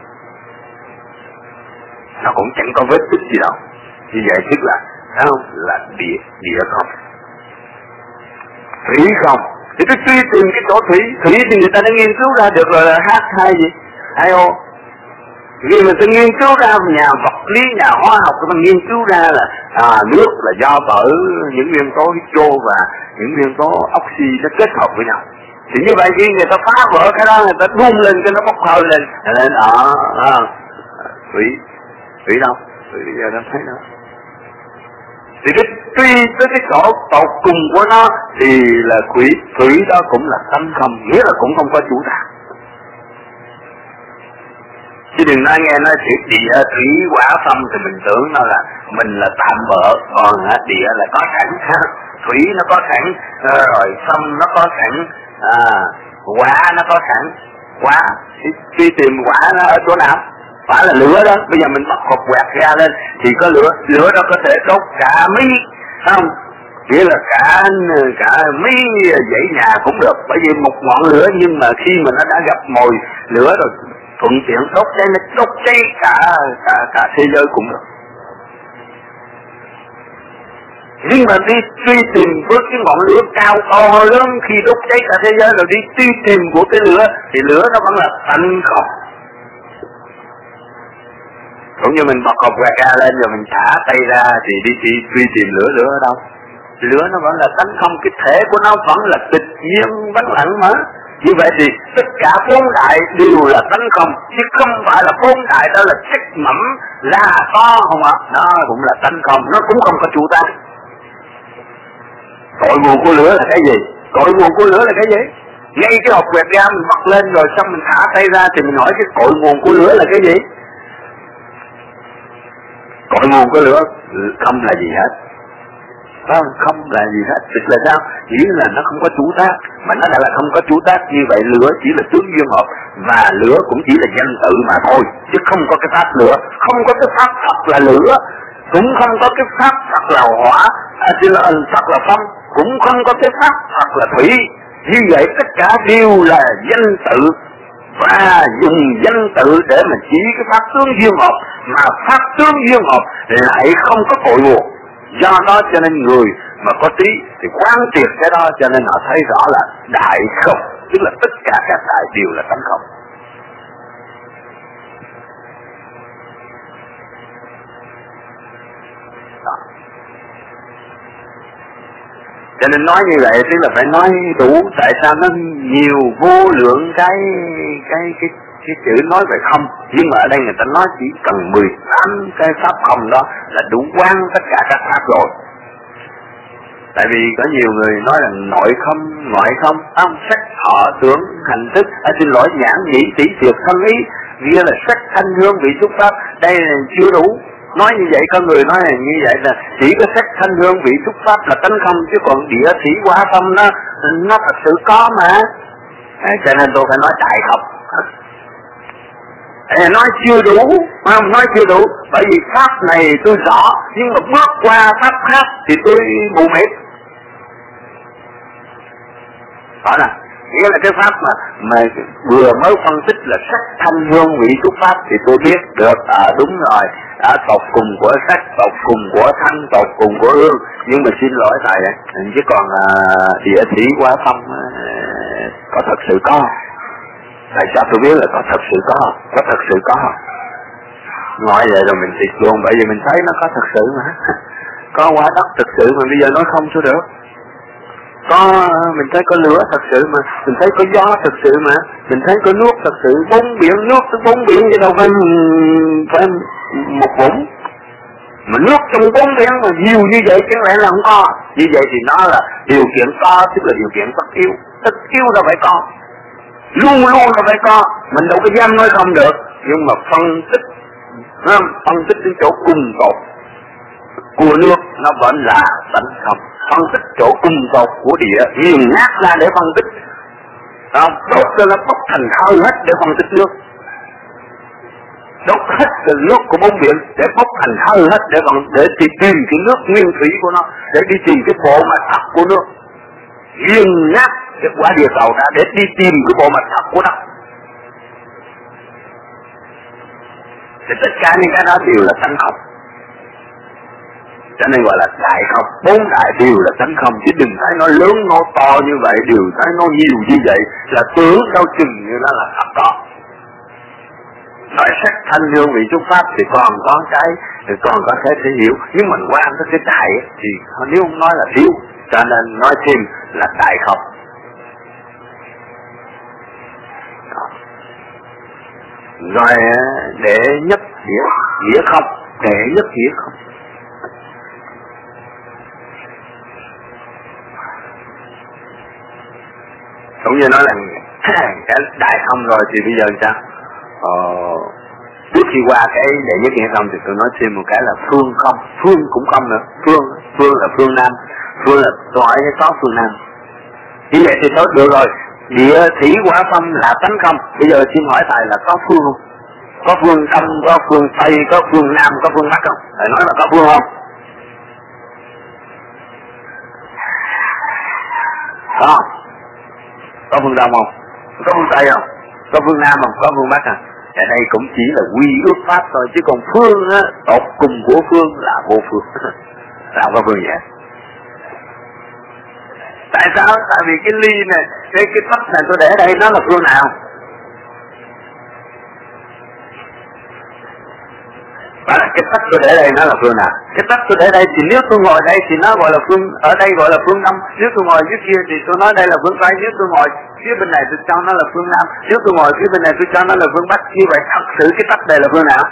Nó cũng chẳng có vết tích gì đâu. Như vậy tức là, không? Là địa địa không, thủy không. Thì tôi truy tìm cái chỗ thủy, thủy thì người ta đã nghiên cứu ra được rồi là H hai gì? hai O. Khi mà tôi nghiên cứu ra nhà vật lý, nhà hóa học, tôi nghiên cứu ra là à, nước là do bởi những nguyên tố hydro và những nguyên tố oxy nó kết hợp với nhau. Thì như vậy khi người ta phá vỡ cái đó, người ta bung lên cái nó bốc hơi lên, lên ở à, thủy, thủy đâu? Thủy bây giờ đang thấy đâu? Thì cái tuy tới cái chỗ tột cùng của nó thì là quỷ thủy đó cũng là tánh không, nghĩa là cũng không có chủ đạo. Chứ đừng nói nghe nói chuyện địa thủy hỏa phong thì mình tưởng nó là mình là tạm bợ, còn địa là có sẵn, thủy nó có sẵn, rồi phong nó có sẵn, à, hỏa nó có sẵn. Hỏa khi tìm hỏa nó ở chỗ nào? Phải là lửa đó. Bây giờ mình bắt hộp quẹt ra lên thì có lửa, lửa đó có thể đốt cả mấy, không? Nghĩa là cả cả mấy dãy nhà cũng được, bởi vì một ngọn lửa nhưng mà khi mà nó đã gặp mồi lửa rồi thuận tiện đốt cháy, nó đốt cháy cả cả cả thế giới cũng được. Nhưng mà đi truy tìm với cái ngọn lửa cao to lớn, khi đốt cháy cả thế giới rồi đi truy tìm của cái lửa thì lửa nó vẫn là tánh không. Cũng như mình bật hộp quẹt ra lên rồi mình thả tay ra thì đi truy, truy tìm lửa, lửa ở đâu? Lửa nó vẫn là tánh không, cái thể của nó vẫn là tịch nhiên vắng lặng mà. Như vậy thì tất cả bốn đại đều là tánh không, chứ không phải là bốn đại đó là chất mẫm ra to không ạ? Nó cũng là tánh không, nó cũng không có chủ ta. Cội nguồn của lửa là cái gì? Cội nguồn của lửa là cái gì? Ngay cái hộp quẹt ra mình bật lên rồi xong mình thả tay ra thì mình hỏi cái cội nguồn của lửa là cái gì? cội nguồn của lửa không là gì hết. Không, không là gì hết. Tức là sao? Chỉ là nó không có chủ tác. Mà nó đã là không có chủ tác, như vậy lửa chỉ là tướng duyên hợp. Và lửa cũng chỉ là danh tự mà thôi, chứ không có cái pháp lửa. Không có cái pháp thật là lửa, cũng không có cái pháp thật là hỏa, à, chỉ là thật là phong, cũng không có cái pháp thật là thủy. Như vậy tất cả đều là danh tự, và dùng danh tự để mà chỉ cái pháp tướng duyên hợp, mà pháp tướng duyên hợp lại không có cội nguồn. Do đó cho nên người mà có trí thì quán triệt cái đó, cho nên họ thấy rõ là đại không, tức là tất cả các đại đều là tánh không. Đó. Cho nên nói như vậy tức là phải nói đủ. Tại sao nó nhiều vô lượng cái cái cái cái chữ nói về không, nhưng mà ở đây người ta nói chỉ cần mười tám cái pháp không đó là đủ quán tất cả các pháp rồi. Tại vì có nhiều người nói là nội không, ngoại không, không sắc thọ tưởng hành thức, à, xin lỗi nhãn nhĩ tỷ thiệt thân ý, nghĩa là sắc thanh hương vị xúc pháp, đây là chưa đủ. Nói như vậy có người nói là như vậy là chỉ có sắc thanh hương vị xúc pháp là tánh không, chứ còn địa thủy hóa tâm nó nó thật sự có mà. Thế cho nên tôi phải nói đại không. À, nói chưa đủ, không nói chưa đủ, bởi vì pháp này tôi rõ, nhưng mà bước qua pháp khác thì tôi mù mịt. Đó là nghĩa là cái pháp mà mà vừa mới phân tích là sắc thanh hương vị xúc pháp thì tôi biết được, à đúng rồi, à, tột cùng của sắc, tột cùng của thanh, tột cùng của hương. Nhưng mà xin lỗi thầy, chứ còn à, địa thủy hóa tâm à, có thật sự có. Tại sao tôi biết là có thật sự có, có thật sự có. Nói vậy rồi mình thiệt luôn, bởi vì mình thấy nó có thật sự mà. Có quả đất thật sự mà bây giờ nói không sao được. Có, mình thấy có lửa thật sự mà, mình thấy có gió thật sự mà, mình thấy có nước thật sự, bốn biển, nước tới bốn biển chứ đâu phải, phải một vũng. Mà nước trong bốn biển mà nhiều như vậy chẳng lẽ là không có. Như vậy thì nó là điều kiện có, tức là điều kiện tất yếu. Tất yếu đâu phải có, luôn luôn là phải có. Mình đâu có dám nói không được. Nhưng mà phân tích, phân tích đến chỗ cùng tột của nước nó vẫn là tánh không. Phân tích chỗ cùng tột của địa nghiền nát ra để phân tích, đốt cho nó bốc thành thơ hết để phân tích nước. Đốt hết từ nước của bốn biển để bốc thành thơ hết để còn để tìm tìm cái nước nguyên thủy của nó, để đi tìm cái bộ mặt thật của nước. Nghiền nát cái quả địa cầu đã để đi tìm cái bộ mặt thật của nó. Thì tất cả những cái đó đều là tánh không. Cho nên gọi là đại không. Bốn đại đều là tánh không, chứ đừng thấy nó lớn nó to như vậy, đừng thấy nó nhiều như vậy là tướng đâu chừng như nó là thật đó. Nói sắc thanh hương vị xúc pháp thì còn có cái thì còn có cái thể hiểu, nhưng mình quan tới cái đại thì nếu không nói là thiếu, cho nên nói thêm là đại không. Rồi để nhất nghĩa, nghĩa không, để nhất nghĩa không. Cũng như nói là cái đại không rồi thì bây giờ sao? Ờ, trước khi qua cái đệ nhất nghĩa không thì tôi nói thêm một cái là phương không. Phương cũng không nữa. Phương, phương là phương Nam. Phương là tôi hỏi cái có phương Nam. Như vậy thì tốt được rồi. Địa thủy hóa tâm là tánh không. Bây giờ xin hỏi thầy là có phương không? Có phương Đông, có phương Tây, có phương Nam, có phương Bắc không? Thầy nói là có phương không? Có. Có phương Đông không? Có phương Tây không? Có phương Nam không? Có phương Bắc không? Ở đây cũng chỉ là quy ước pháp thôi, chứ còn phương á, tột cùng của phương là vô phương. Sao có phương vậy? Tại sao? Tại vì cái ly này, cái cái tách này tôi để ở đây nó là phương nào? Và cái tách tôi để đây nó là phương nào? Cái tách tôi để đây thì nếu tôi ngồi đây thì nó gọi là phương, ở đây gọi là phương Đông. Nếu tôi ngồi dưới kia thì tôi nói đây là phương Tây. Nếu tôi ngồi phía bên này tôi cho nó là phương Nam. Nếu tôi ngồi phía bên này tôi cho nó là phương Bắc. Như vậy thật sự cái tách đây là phương nào?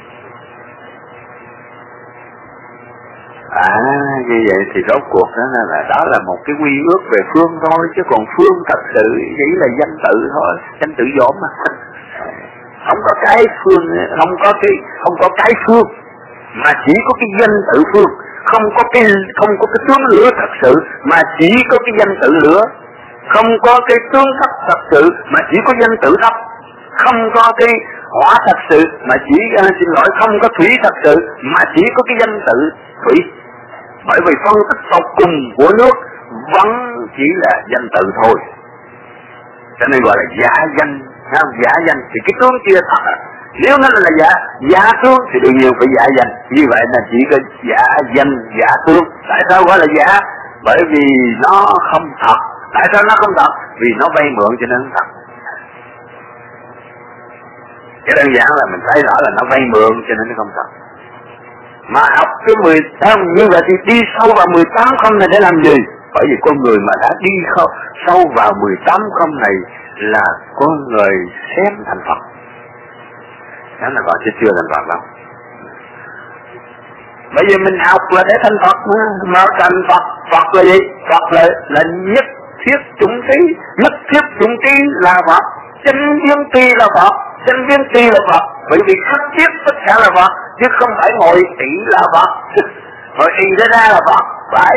À, như vậy thì rốt cuộc đó là, là đó là một cái quy ước về phương thôi, chứ còn phương thật sự chỉ là danh tự thôi, danh tự dỗm mà. Không có cái phương, không có cái, không có cái phương, mà chỉ có cái danh tự phương, không có cái không có cái tướng lửa thật sự, mà chỉ có cái danh tự lửa, không có cái tướng thấp thật sự, mà chỉ có danh tự thấp, không có cái hỏa thật sự, mà chỉ uh, xin lỗi không có thủy thật sự, mà chỉ có cái danh tự thủy. Bởi vì phân tích tột cùng của nước vẫn chỉ là danh tự thôi, cho nên gọi là giả danh. Không, giả danh thì cái tướng kia thật à. Nếu nó là giả giả tướng thì đương nhiên phải giả danh. Như vậy là chỉ có giả danh giả tướng. Tại sao gọi là giả? Bởi vì nó không thật. Tại sao nó không thật? Vì nó vay mượn cho nên không thật. Cái đơn giản là mình thấy rõ là nó vay mượn cho nên nó không thật. Mà học cái mười tám như vậy thì đi sâu vào mười tám không này để làm gì? Bởi vì con người mà đã đi sâu vào mười tám không này là con người xém thành Phật. Đó là gọi chứ chưa thành Phật đâu. Bởi vì mình học là để thành Phật mà, mà thành Phật, Phật là gì? Phật là, là nhất thiết chủng trí, nhất thiết chủng trí là Phật, chánh viên tri là Phật, chánh viên tri là Phật. Bởi vì khắc thiết tất cả là Phật, chứ không phải ngồi ỷ là Phật, ngồi ỷ ra ra là Phật, phải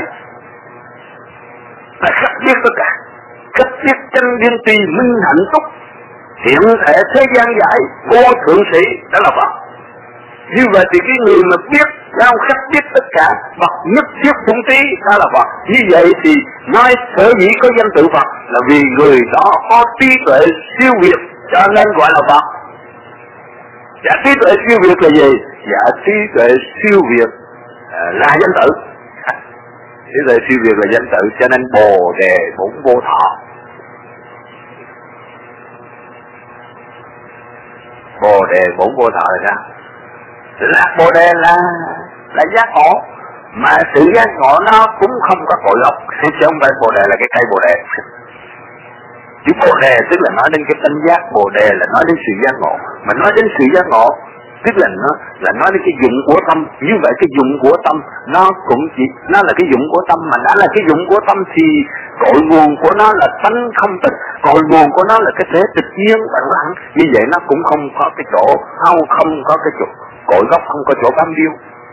là khắc thiết tất cả. Khắc thiết chân viên trì minh hạnh túc, hiện thể thế gian giải vô thượng sĩ, đó là Phật. Như vậy thì cái người mà biết sao khắc thiết tất cả Phật nhất thiết trung trí, đó là Phật. Như vậy thì nói sở dĩ có danh tự Phật là vì người đó có trí tuệ siêu việt, cho nên gọi là Phật. Dạ trí tuệ siêu việt là gì? Dạ trí tuệ siêu việt à, là danh tự. Trí tuệ siêu việt là danh tự, cho nên Bồ Đề Bổn Vô Thọ. Bồ Đề Bổn Vô Thọ là sao? Lạc Bồ Đề là là giác ngộ, mà sự giác ngộ nó cũng không có cội gốc, chứ không phải Bồ Đề là cái cây Bồ Đề. Chữ Bồ Đề tức là nói đến cái tánh giác, Bồ Đề là nói đến sự giác ngộ, mà nói đến sự giác ngộ tức là nó là nói đến cái dụng của tâm. Như vậy cái dụng của tâm nó cũng chỉ nó là cái dụng của tâm, mà đã là cái dụng của tâm thì cội nguồn của nó là tánh không tịch, cội nguồn của nó là cái thể tịch nhiên bằng lặng. Như vậy nó cũng không có cái chỗ không không có cái chỗ cội gốc, không có chỗ bám víu.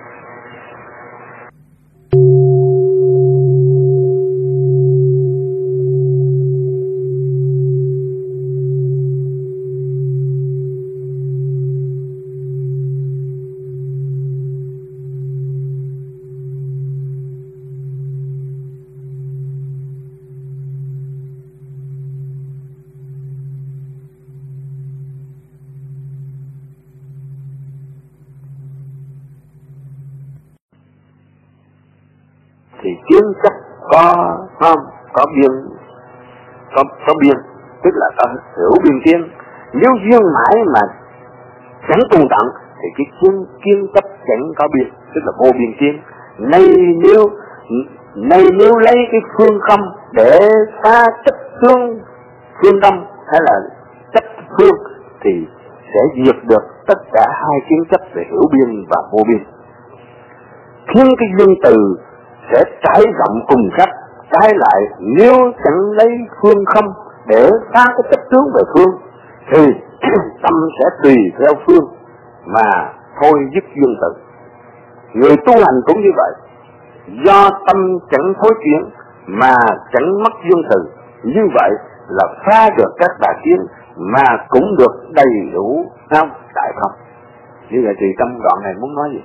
Thì kiến chấp có không có biên có, có biên tức là có hữu biên kiến. Nếu duyên mãi mà chẳng cùng tận thì cái kiến kiến chấp chẳng có biên, tức là vô biên kiến. Nay nếu nay nếu lấy cái phương không để phá chấp phương phương đông hay là chấp phương thì sẽ diệt được tất cả hai kiến chấp về hữu biên và vô biên, khiến cái duyên từ sẽ trải rộng cùng cách. Trái lại nếu chẳng lấy phương không để phá cái chấp tướng về phương thì tâm sẽ tùy theo phương mà thôi dứt duyên tự. Người tu hành cũng như vậy, do tâm chẳng thối chuyển mà chẳng mất duyên tự, như vậy là phá được các tà kiến mà cũng được đầy đủ không đại không. Như vậy thì trong đoạn này muốn nói gì?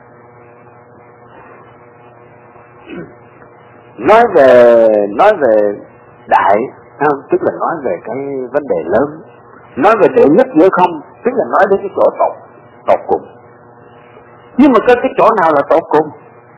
Nói về nói về đại không, tức là nói về cái vấn đề lớn. Nói về đệ nhất giữa không, tức là nói đến cái chỗ tột tột cùng. Nhưng mà cái cái chỗ nào là tột cùng?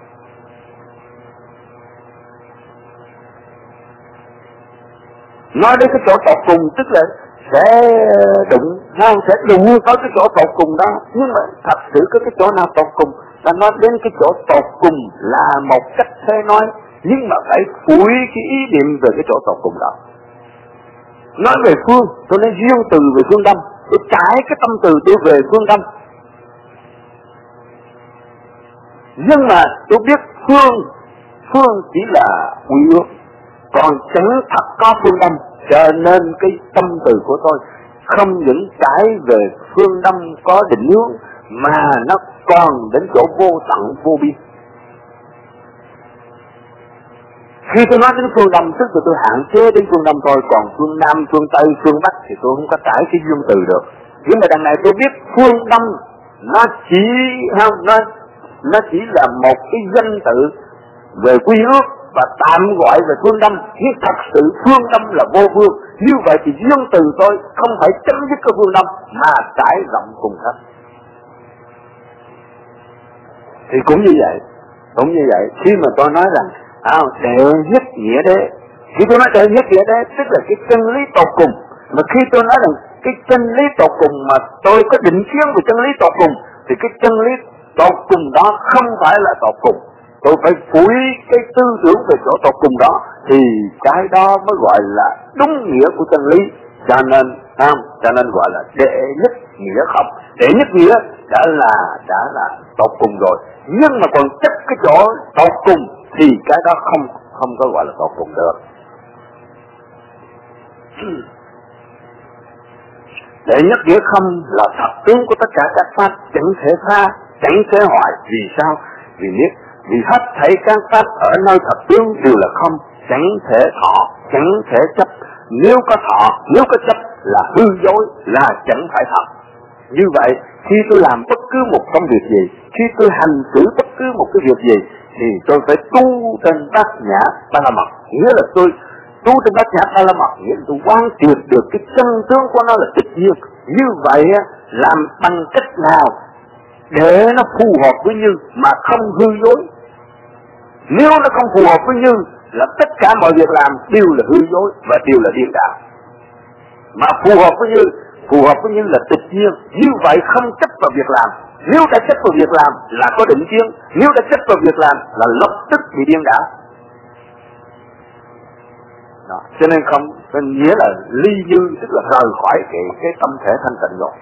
Nói đến cái chỗ tột cùng tức là sẽ đụng không, sẽ đụng có cái chỗ tột cùng đó. Nhưng mà thật sự có cái chỗ nào tột cùng? Ta nói đến cái chỗ tột cùng là một cách thế nói, nhưng mà phải phủi cái ý niệm về cái chỗ tột cùng đó. Nói về phương, tôi nói duyên từ về phương đông, tôi trải cái tâm từ tôi về phương đông. Nhưng mà tôi biết phương, phương chỉ là quy ước, còn chẳng thật có phương đông, cho nên cái tâm từ của tôi không những trải về phương đông có định hướng, mà nó còn đến chỗ vô tận vô biên. Khi tôi nói đến phương Đông, tức là tôi hạn chế đến phương Đông thôi, còn phương Nam, phương Tây, phương Bắc thì tôi không có trải cái dương từ được. Nhưng mà đằng này tôi biết phương Đông nó chỉ không nó nó chỉ là một cái danh tự về quy ước và tạm gọi về phương Đông, nhưng thật sự phương Đông là vô phương. Như vậy thì dương từ tôi không phải chấm dứt cái phương Đông mà trải rộng cùng hết. Thì cũng như vậy, cũng như vậy. Khi mà tôi nói rằng à, đệ nhất nghĩa đế, khi tôi nói đệ nhất nghĩa đế tức là cái chân lý tột cùng. Mà khi tôi nói rằng cái chân lý tột cùng mà tôi có định kiến về chân lý tột cùng, thì cái chân lý tột cùng đó không phải là tột cùng. Tôi phải phủi cái tư tưởng về chỗ tột cùng đó, thì cái đó mới gọi là đúng nghĩa của chân lý. Cho nên, không, cho nên gọi là đệ nhất nghĩa không. Đệ nhất nghĩa đã là đã là tột cùng rồi, nhưng mà còn chấp cái chỗ tột cùng thì cái đó không không có gọi là tột cùng được. Đệ nhất nghĩa không là thật tướng của tất cả các pháp, chẳng thể pha, chẳng thể hoại. Vì sao? Vì biết vì hết thảy các pháp ở nơi thật tướng đều là không, chẳng thể thọ, chẳng thể chấp. Nếu có thọ, nếu có chấp là hư dối, là chẳng phải thật. Như vậy, khi tôi làm bất cứ một công việc gì, khi tôi hành xử bất cứ một cái việc gì, thì tôi phải tu trên bát nhã ba la mật. Nghĩa là tôi tu trên bát nhã ba la mật, nghĩa là tôi quán triệt được cái chân tướng của nó là tịch nhiên. Như vậy, làm bằng cách nào để nó phù hợp với như mà không hư dối? Nếu nó không phù hợp với như là tất cả mọi việc làm đều là hư dối và đều là điên đảo. Mà phù hợp với như, phù hợp với như là tịch nhiên. Như vậy không chấp vào việc làm. Nếu đã chấp vào việc làm là có định kiến, nếu đã chấp vào việc làm là lập tức bị điên đảo. Đó. Cho nên không, nên nghĩa là ly dư, tức là rời khỏi cái, cái tâm thể thanh tịnh rồi.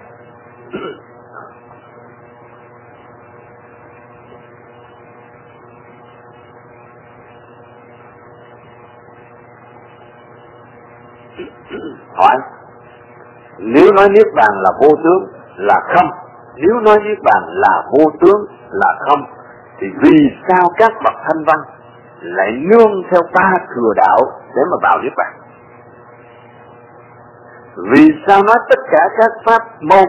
Hỏi, nếu nói niết bàn là vô tướng là không, nếu nói niết bàn là vô tướng là không, thì vì sao các bậc thanh văn lại nương theo ba thừa đạo để mà vào niết bàn? Vì sao nói tất cả các pháp môn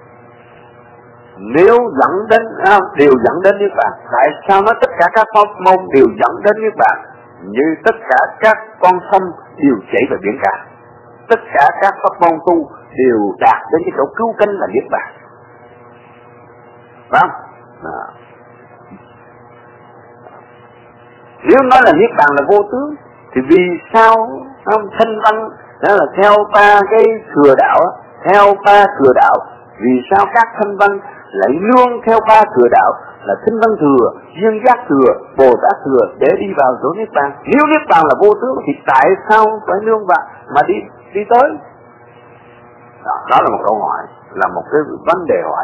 nếu dẫn đến à, đều dẫn đến niết bàn? Tại sao nói tất cả các pháp môn đều dẫn đến niết bàn? Như tất cả các con sông đều chảy về biển cả, tất cả các pháp môn tu đều đạt đến cái chỗ cứu cánh là niết bàn. Phải không? À. Nếu nói là niết bàn là vô tướng, thì vì sao không thanh văn đó là theo ba cái thừa đạo, theo ba thừa đạo, vì sao các thanh văn lại nương theo ba thừa đạo là thanh văn thừa, duyên giác thừa, bồ tát thừa để đi vào chỗ niết bàn? Nếu niết bàn là vô tướng thì tại sao phải nương vào mà đi đi tới? Đó, đó là một câu hỏi, là một cái vấn đề hỏi.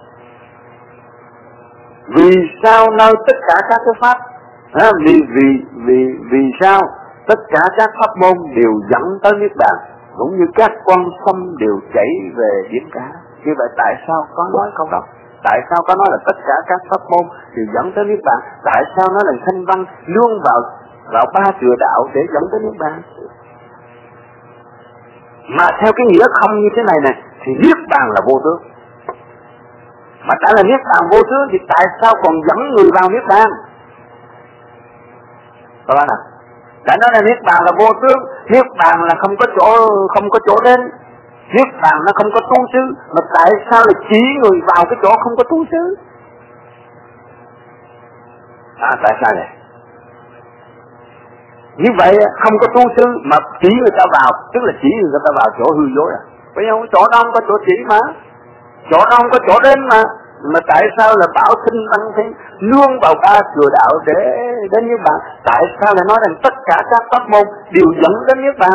Vì sao nơi tất cả các cái pháp à, vì vì vì vì sao tất cả các pháp môn đều dẫn tới niết bàn, cũng như các con sông đều chảy về biển cả? Như vậy tại sao có nói câu đó? Tại sao có nói là tất cả các pháp môn đều dẫn tới niết bàn? Tại sao nói là thanh văn nương vào vào ba thừa đạo để dẫn tới niết bàn? Mà theo cái nghĩa không như thế này này thì niết bàn là vô tướng. Mà đã là niết bàn vô tướng thì tại sao còn dẫn người vào niết bàn? Các bạn à, đã nói là niết bàn là vô tướng, niết bàn là không có chỗ không có chỗ đến, niết bàn nó không có tu xứ, mà tại sao lại chỉ người vào cái chỗ không có tu xứ? À, tại sao vậy? Như vậy không có tu xứ mà chỉ người ta vào, tức là chỉ người ta vào chỗ hư dối à? Bây giờ chỗ đó không có chỗ chỉ mà, chỗ đó không có chỗ đến mà, mà tại sao là bảo thanh văn thế nương vào ba thừa đạo để đến niết bàn? Tại sao lại nói rằng tất cả các pháp môn đều dẫn đến niết bàn?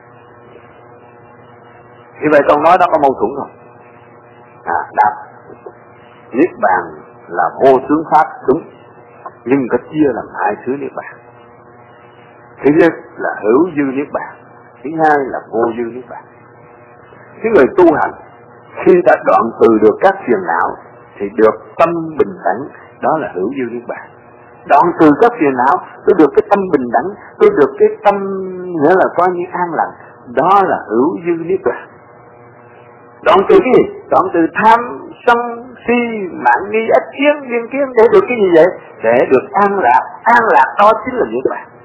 Như vậy câu nói đó có mâu thuẫn không? À, đáp, niết bàn là vô tướng pháp đúng, nhưng có chia làm hai thứ niết bàn. Thứ nhất là hữu dư niết bàn, thứ hai là vô dư niết bàn. Cái người tu hành khi đã đoạn từ được các phiền não thì được tâm bình đẳng, đó là hữu dư niết bàn. Đoạn trừ các phiền não, tôi được cái tâm bình đẳng, tôi được cái tâm nghĩa là coi như an lành, đó là hữu dư niết bàn. Đoạn trừ cái gì? Đoạn trừ tham sân si mạn nghi ích kiến liên kiến, để được cái gì vậy? Để được an lạc. An lạc đó chính là niết bàn.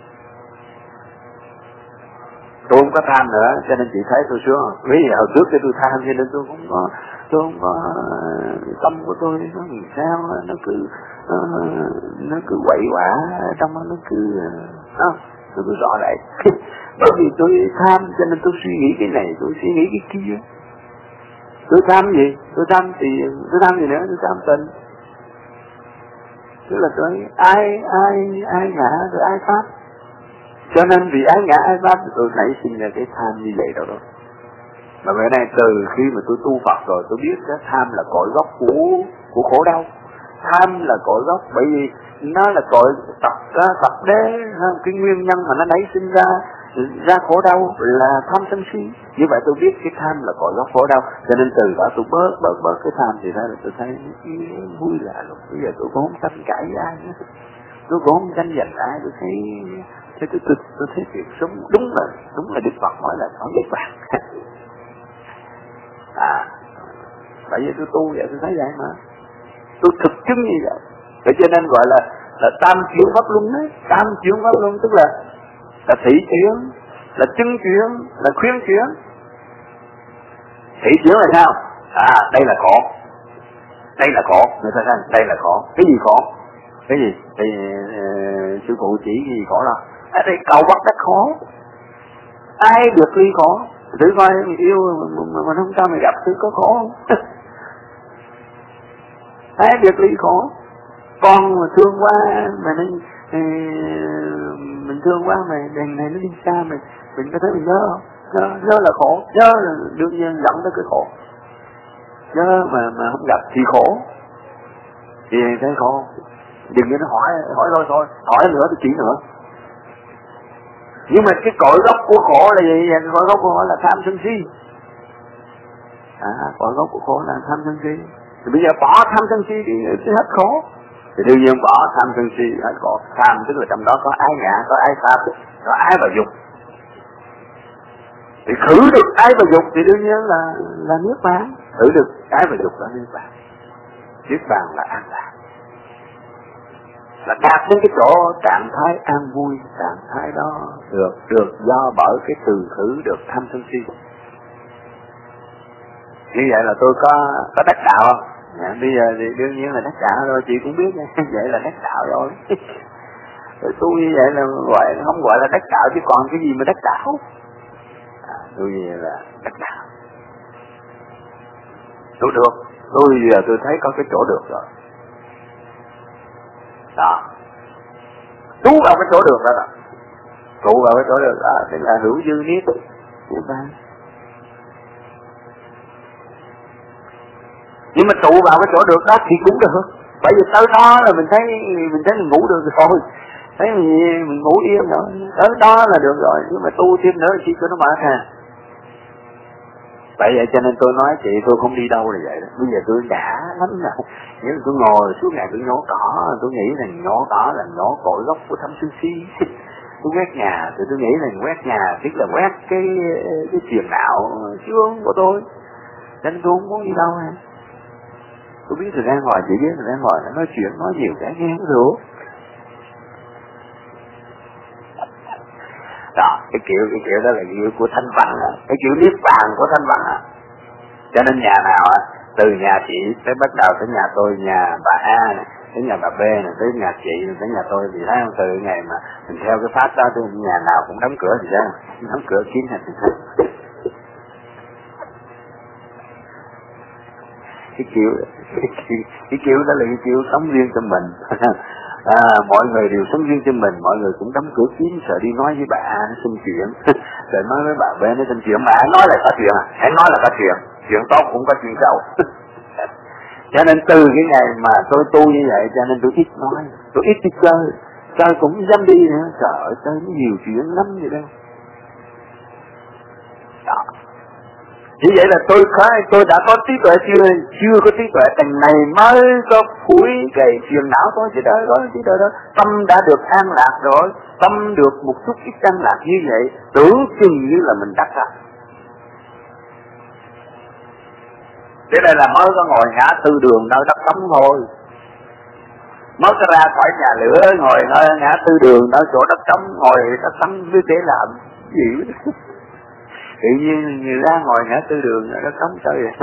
Tôi không có tham nữa, cho nên chị thấy tôi sướng. Vì hồi trước khi tôi tham cho nên tôi không có, tôi không có tâm của tôi nó làm sao nó cứ nó, nó cứ quậy quả trong nó cứ không, tôi cứ rõ lại. Bởi vì tôi tham cho nên tôi suy nghĩ cái này, tôi suy nghĩ cái kia. Tôi tham gì? Tôi tham thì tôi tham gì nữa? Tôi tham tình. Tức là tôi ai ai ai ngã rồi ai pháp. Cho nên vì ái ngã ái pháp tôi nảy sinh ra cái tham như vậy đâu đó. Mà bữa nay từ khi mà tôi tu Phật rồi tôi biết cái tham là cội gốc của của khổ đau. Tham là cội gốc bởi vì nó là cội tập tập đế, cái nguyên nhân mà nó nảy sinh ra ra khổ đau là tham sân si. Như vậy tôi biết cái tham là cội gốc khổ đau, cho nên từ đó tôi bớt bớt bớt cái tham thì ra là tôi thấy vui lạ luôn. Bây giờ tôi cũng không tranh cãi với ai nữa, tôi cũng không tranh giành ai, tôi thấy Thế tôi, tôi, tôi thấy việc sống đúng là đúng là Đức Phật nói là có niết bàn. À, bởi vì tôi tu vậy tôi thấy vậy mà, tôi thực chứng như vậy. Vậy cho nên gọi là là tam chuyển pháp luân đấy. Tam chuyển pháp luân tức là là thị chuyển, là chân chuyển, là khuyên chuyển. Thị chuyển là sao? À, đây là khổ, đây là khổ, người ta nói đây là khổ. Cái gì khổ? Cái gì? Thì uh, sư phụ chỉ cái gì khổ đâu? Ở đây cầu bắt đất khổ. Ai được ly khổ? Thử coi người yêu mà, mà không sao mày gặp thử có khổ không? Ai được ly khổ? Con mà thương quá mà nó mình thương quá mày đèn này nó đi xa mày mình có thấy mình nhớ không? Nhớ, nhớ là khổ, nhớ là đương nhiên dẫn tới cái khổ. Nhớ mà mà không gặp thì khổ. Thì thấy khổ. Đừng cho nó hỏi hỏi thôi thôi, hỏi nữa thì chỉ nữa. Nhưng mà cái cội gốc của khổ là gì? Cái cội gốc của khổ là tham sân si. À, cội gốc của khổ là tham sân si. Thì bây giờ bỏ tham sân si thì, thì hết khổ. Thì đương nhiên bỏ tham sân si hết khổ. Tham tức là trong đó có ái ngã, có ái pháp, có ái và dục. Thì khử được ái và dục thì đương nhiên là là niết bàn. Khử được ái và dục là niết bàn. Niết bàn là an lạc. Là đạt đến cái chỗ trạng thái an vui, trạng thái đó được được do bởi cái từ khử được tham sân si. Như vậy là tôi có có đắc đạo không? À, bây giờ thì đương nhiên là đắc đạo rồi, chị cũng biết vậy là đắc đạo rồi. Rồi tôi như vậy là gọi không gọi là đắc đạo chứ còn cái gì mà đắc đạo? À, tôi như vậy là đắc đạo. Tôi được, tôi giờ tôi thấy có cái chỗ được rồi. Đó, trú vào cái chỗ đường đó, đó. Trụ vào cái chỗ đường đó thì là hữu dư niết bàn. Nhưng mà trụ vào cái chỗ được đó thì cũng được, bởi vì tới đó là mình thấy mình thấy mình ngủ được rồi, thấy mình, mình ngủ yên rồi, tới đó là được rồi. Nhưng mà tu thêm nữa chỉ cho nó mệt ha. Vậy vậy cho nên tôi nói chị tôi không đi đâu là vậy đó. Bây giờ tôi đã lắm rồi. Nếu tôi ngồi suốt ngày tôi nhổ cỏ, tôi nghĩ là nhổ cỏ là nhổ cội gốc của tham sân si. Tôi quét nhà thì tôi nghĩ là quét nhà tức là quét cái cái phiền não xương của tôi. Cho nên tôi không muốn đi đâu ha. Tôi biết thời gian ngồi, chị biết thời gian ngồi nó nói chuyện nói nhiều cái nghe không được. Đó, cái kiểu cái kiểu đó là kiểu của thanh văn, cái kiểu niết bàn của thanh văn à. Cho nên nhà nào á, từ nhà chị tới bắt đầu tới nhà tôi, nhà bà A này, tới nhà bà B này, tới nhà chị này, tới nhà tôi thì thấy không, từ ngày mà mình theo cái pháp đó thì nhà nào cũng đóng cửa thì sao, đóng cửa kín hết thì sao. Cái kiểu cái kiểu, cái kiểu đó là cái kiểu sống riêng cho mình. À, mọi người đều sống riêng cho mình, mọi người cũng đóng cửa kín sợ đi nói với bà nó xin chuyện, rồi nói với bà B nó xin chuyện, bà nói là có chuyện à, hãy nói là có chuyện, chuyện tốt cũng có chuyện xấu. Cho nên từ cái ngày mà tôi tu như vậy cho nên tôi ít nói, tôi ít đi chơi, chơi cũng dám đi nữa, trời ơi chơi nhiều chuyện lắm vậy đâu. Đó. Như vậy là tôi khai, tôi đã có trí tuệ chưa? Chưa có trí tuệ, tầng này mới có phủi cái phiền não thôi, chứ đó, đó, chứ đó, đó. Tâm đã được an lạc rồi, tâm được một chút ít an lạc như vậy, tưởng chừng như là mình đặt ra. Thế đây là mới có ngồi ngã tư đường nơi đất trống thôi. Mới có ra khỏi nhà lửa, ngồi nơi ngã tư đường nơi chỗ đất trống, ngồi đất trống với thế làm gì tự nhiên người ra ngồi ngã tư đường nó cấm sao vậy?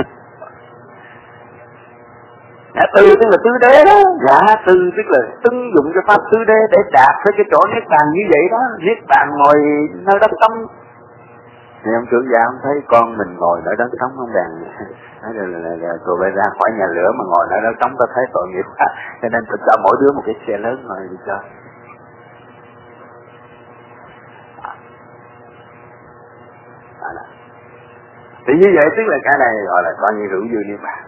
Ngã tư tức là tứ đế đó, ngã tư tức là ứng dụng cho pháp tứ đế để đạt tới cái chỗ niết bàn như vậy đó. Niết bàn ngồi nơi đất trống. Thì ông trưởng già ông thấy con mình ngồi nơi đất trống không đàn, nói là, là, là tôi phải ra khỏi nhà lửa mà ngồi nơi đất trống tôi thấy tội nghiệp quá, cho nên tôi cho mỗi đứa một cái xe lớn ngồi đi cho. Thì như vậy tức là cái này gọi là coi như hữu dư niết bàn.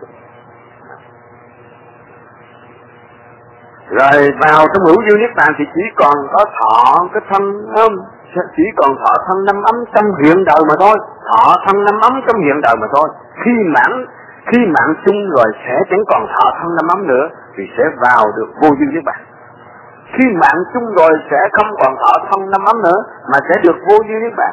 Rồi vào trong hữu dư niết bàn thì chỉ còn có thọ cái thân ôm, chỉ còn thọ thân năm ấm trong hiện đời mà thôi, thọ thân năm ấm trong hiện đời mà thôi. Khi mãn khi mạng chung rồi sẽ chẳng còn thọ thân năm ấm nữa thì sẽ vào được vô dư niết bàn. Khi mạng chung rồi sẽ không còn thọ thân năm ấm nữa mà sẽ được vô dư niết bàn.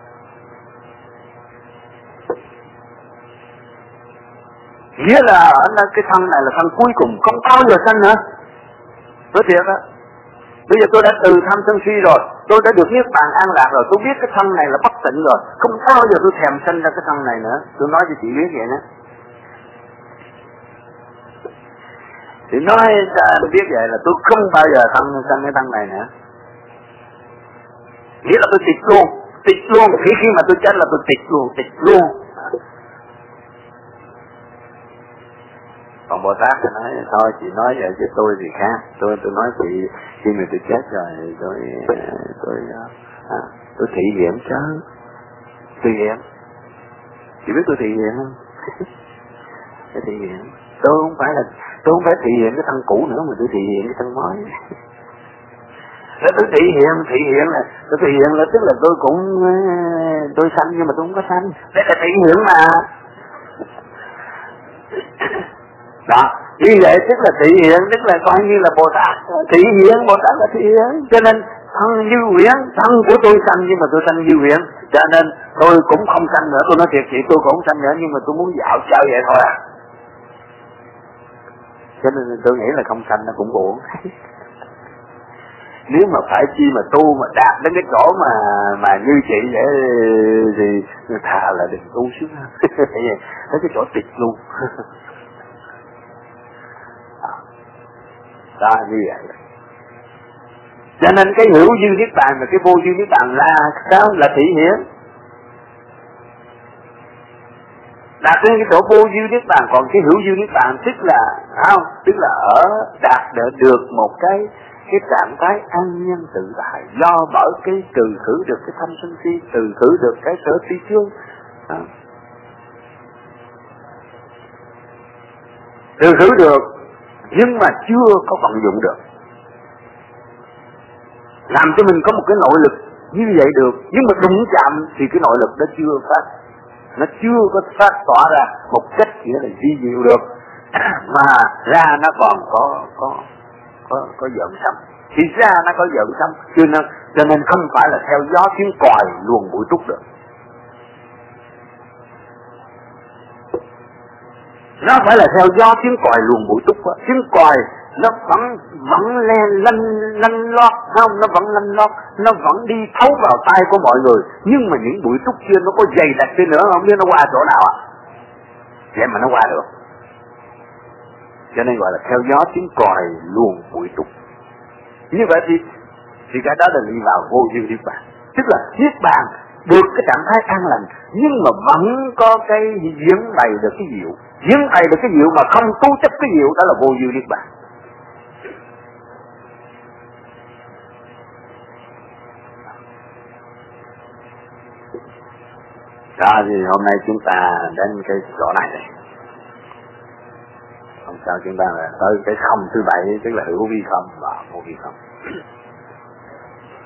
Nghĩa là cái thân này là thân cuối cùng, không bao giờ sanh nữa. Nói thiệt á. Bây giờ tôi đã từ tham sân si rồi, tôi đã được niết bàn an lạc rồi, tôi biết cái thân này là bất tịnh rồi, không bao giờ tôi thèm sanh ra cái thân này nữa. Tôi nói cho chị biết vậy đó. Thì nói cho tôi biết vậy là tôi không bao giờ sanh sanh cái thân này nữa. Nghĩa là tôi tịch luôn, tịch luôn, khi khi mà tôi chết là tôi tịch luôn, tịch luôn. Còn Bồ Tát thì nói thôi chị nói vậy chứ tôi thì khác, tôi tôi nói chị khi mà tôi chết rồi tôi tôi à, tôi thị hiện chứ, thị hiện, chị biết tôi thị hiện không? Cái thị hiện, tôi không phải là tôi không phải thị hiện cái thân cũ nữa mà tôi thị hiện cái thân mới. Rồi tôi thị hiện, thị hiện là tôi thị hiện là tức là tôi cũng tôi sanh nhưng mà tôi không có sanh, đây là thị hiện mà. Đó, như vậy tức là thị hiện, tức là coi như là Bồ Tát, thị hiện, Bồ Tát là thị hiện. Cho nên thân như huyễn, thân của tôi sanh nhưng mà tôi sanh như huyễn. Cho nên tôi cũng không sanh nữa, tôi nói thiệt chị tôi cũng không sanh nữa nhưng mà tôi muốn dạo chơi vậy thôi à. Cho nên tôi nghĩ là không sanh nó cũng buồn. Nếu mà phải chi mà tu mà đạt đến cái chỗ mà mà như chị vậy thì thà là đừng tu sướng hơn. Tới cái chỗ tịch luôn. Đó như vậy. Cho nên cái hữu dư niết bàn và cái vô dư niết bàn là đó là thị hiển. Đạt đến cái chỗ vô dư niết bàn, còn cái hữu dư niết bàn tức là không, tức là ở đạt được một cái cái trạng thái an nhiên tự tại, do bởi cái trừ khử được cái tham sân si, trừ khử được cái sở si chương, trừ khử được nhưng mà chưa có vận dụng được, làm cho mình có một cái nội lực như vậy được, nhưng mà đụng chạm thì cái nội lực đó chưa phát, nó chưa có phát tỏa ra một cách nghĩa là di diệu được, mà ra nó còn có có có có giận sấm, thì ra nó có giận sấm, cho nên cho nên không phải là theo gió tiếng còi luồn bụi trúc được. Nó phải là theo gió tiếng còi luồn bụi trúc á, tiếng còi nó vẫn vẫn lên lanh lanh lót, không, nó vẫn lanh lót, nó vẫn đi thấu vào tai của mọi người, nhưng mà những bụi trúc kia nó có dày đặc kia nữa, không biết nó qua chỗ nào ạ. À? Vậy mà nó qua được, cho nên gọi là theo gió tiếng còi luồn bụi trúc. Như vậy thì thì cái đó là đi vào vô dư niết bàn, tức là niết bàn được cái trạng thái an lành, nhưng mà vẫn có cái diễn bày được cái diệu, diễn bày được cái diệu mà không tu chấp cái diệu, đó là vô dư niết bàn. Đó thì hôm nay chúng ta đến cái chỗ này này, hôm sau chúng ta là tới cái không thứ bảy, tức là hữu vi không và vô vi không.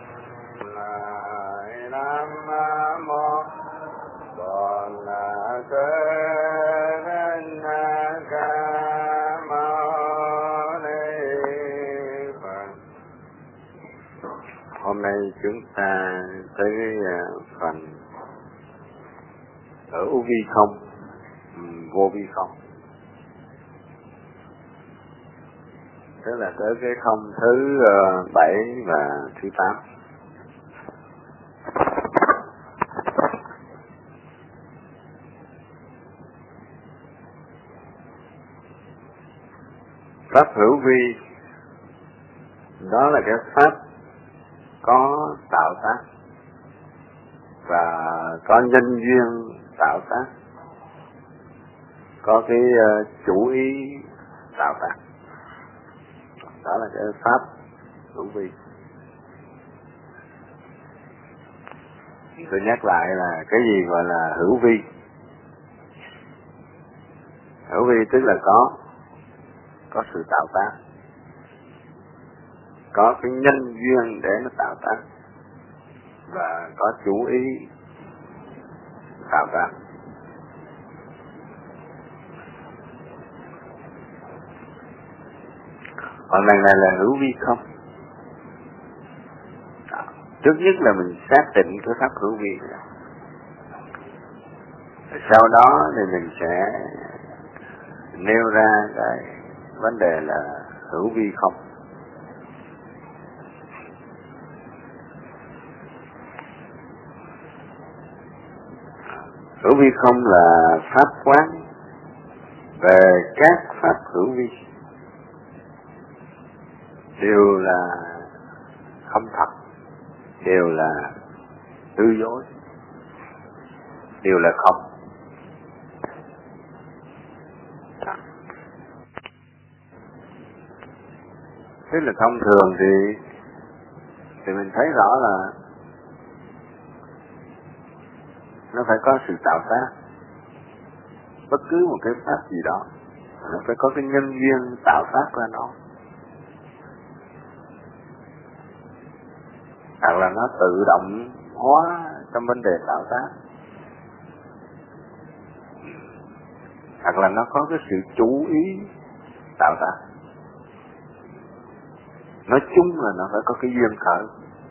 Nam mô Bổn Hôm nay chúng ta tới phần ở u vi không, vô vi không, tức là tới cái không thứ bảy và thứ tám. Pháp hữu vi đó là cái pháp có tạo tác và có nhân duyên tạo tác, có cái uh, chủ ý tạo tác. Đó là cái pháp hữu vi. Tôi nhắc lại là cái gì gọi là hữu vi. Hữu vi tức là có có sự tạo tác, có cái nhân duyên để nó tạo tác và có chủ ý tạo tác. Còn lần này là hữu vi không. Trước nhất là mình xác định cái pháp hữu vi, sau đó thì mình sẽ nêu ra cái vấn đề là hữu vi không. Hữu vi không là pháp quán về các pháp hữu vi, đều là không thật, đều là hư dối, đều là không. Thế là thông thường thì thì mình thấy rõ là nó phải có sự tạo tác. Bất cứ một cái pháp gì đó nó phải có cái nhân duyên tạo tác ra nó, hoặc là nó tự động hóa trong vấn đề tạo tác, hoặc là nó có cái sự chú ý tạo tác. Nói chung là nó phải có cái duyên khởi.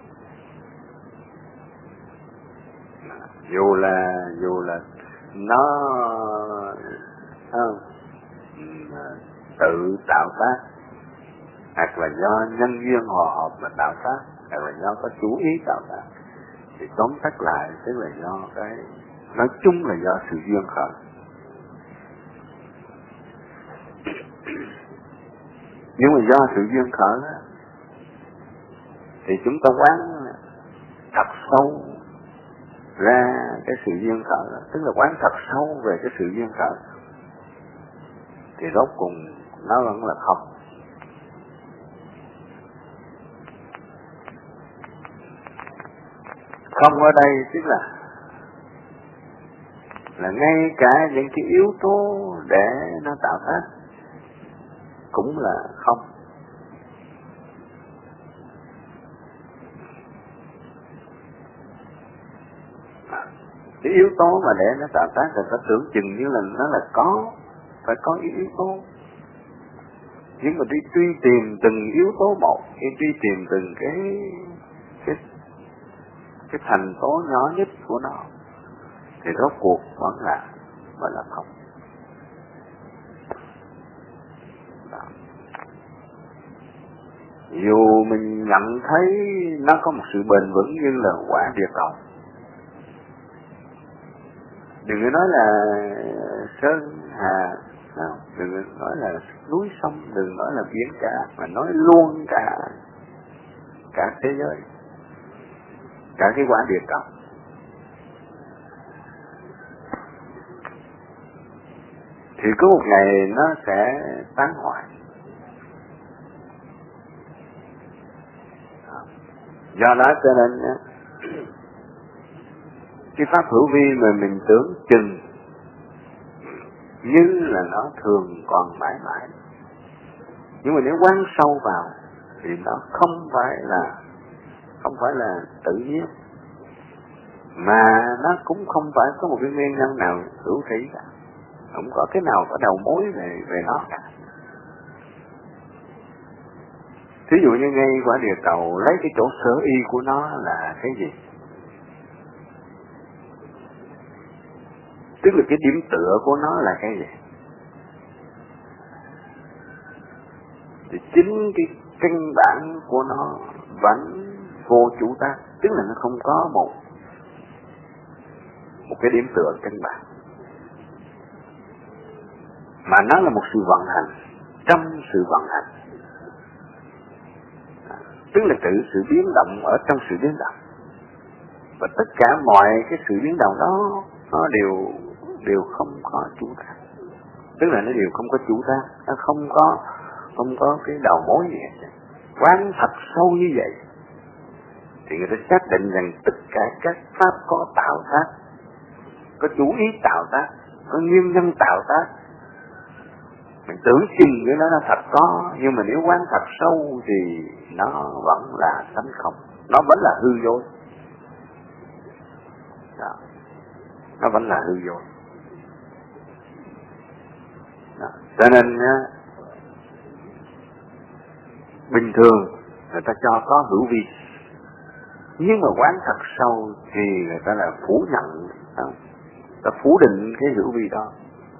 Dù là dù là nó không, tự tạo tác, hoặc là do nhân duyên hòa hợp mà tạo tác, hoặc là do có chủ ý tạo tác, thì tóm tắt lại tức là do cái, nói chung là do sự duyên khởi. Nhưng mà do sự duyên khởi đó, thì chúng ta quán thật sâu ra cái sự duyên khởi đó, tức là quán thật sâu về cái sự duyên khởi, thì rốt cùng nó vẫn là không. Không ở đây tức là là ngay cả những cái yếu tố để nó tạo tác cũng là không. Cái yếu tố mà để nó tạo tác thì ta tưởng chừng như là nó là có, phải có yếu tố. Nhưng mà đi truy tìm từng yếu tố một, đi truy tìm từng cái cái cái thành tố nhỏ nhất của nó, thì rốt cuộc vẫn là vẫn là không. Đó. Dù mình nhận thấy nó có một sự bền vững như là quả địa cầu, đừng có nói là sơn hà, nào, đừng có nói là núi sông, đừng nói là biển cả, mà nói luôn cả cả thế giới, cả cái quả địa cầu. Thì có một ngày nó sẽ tán hoại. Do đó cho nên cái pháp hữu vi mà mình tưởng chừng như là nó thường còn mãi mãi, nhưng mà nếu quán sâu vào thì nó không phải là không phải là tự nhiên, mà nó cũng không phải có một cái nguyên nhân nào hữu thủy cả, không có cái nào có đầu mối về về nó cả. Thí dụ như ngay quả địa cầu lấy cái chỗ sở y của nó là cái gì? Tức là cái điểm tựa của nó là cái gì? Thì chính cái căn bản của nó vẫn vô chủ tác, tức là nó không có một một cái điểm tựa căn bản, mà nó là một sự vận hành trong sự vận hành, tức là tự sự biến động ở trong sự biến động, và tất cả mọi cái sự biến động đó nó đều đều không có chủ tác, tức là nó đều không có chủ tác, nó không có không có cái đầu mối gì hết. Quán thật sâu như vậy thì người ta xác định rằng tất cả các pháp có tạo tác, có chủ ý tạo tác, có nguyên nhân tạo tác. Mình tưởng chừng cái đó nó thật có, nhưng mà nếu quán thật sâu thì nó vẫn là tánh không, nó vẫn là hư dối. Đó. Nó vẫn là hư dối. Đó. Cho nên bình thường người ta cho có hữu vi, nhưng mà quán thật sâu thì người ta là phủ nhận, đó. Ta phủ định cái hữu vi đó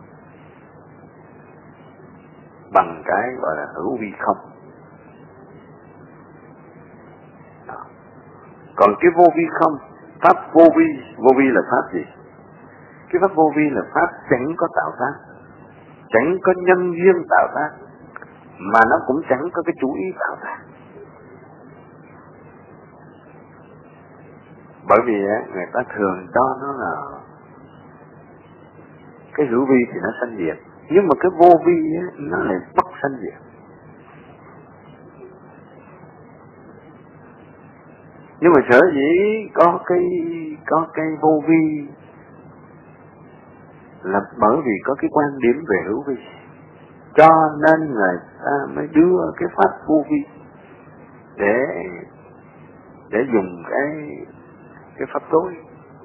bằng cái gọi là hữu vi không. Đó. Còn cái vô vi không, pháp vô vi, vô vi là pháp gì? Cái pháp vô vi là pháp chẳng có tạo tác, chẳng có nhân duyên tạo tác, mà nó cũng chẳng có cái chủ ý tạo tác. Bởi vì người ta thường cho nó là cái hữu vi thì nó sanh diệt, nhưng mà cái vô vi nó lại bất sanh diệt. Nhưng mà sở dĩ có cái có cái vô vi là bởi vì có cái quan điểm về hữu vi, cho nên người ta mới đưa cái pháp vô vi để để dùng cái cái pháp tối.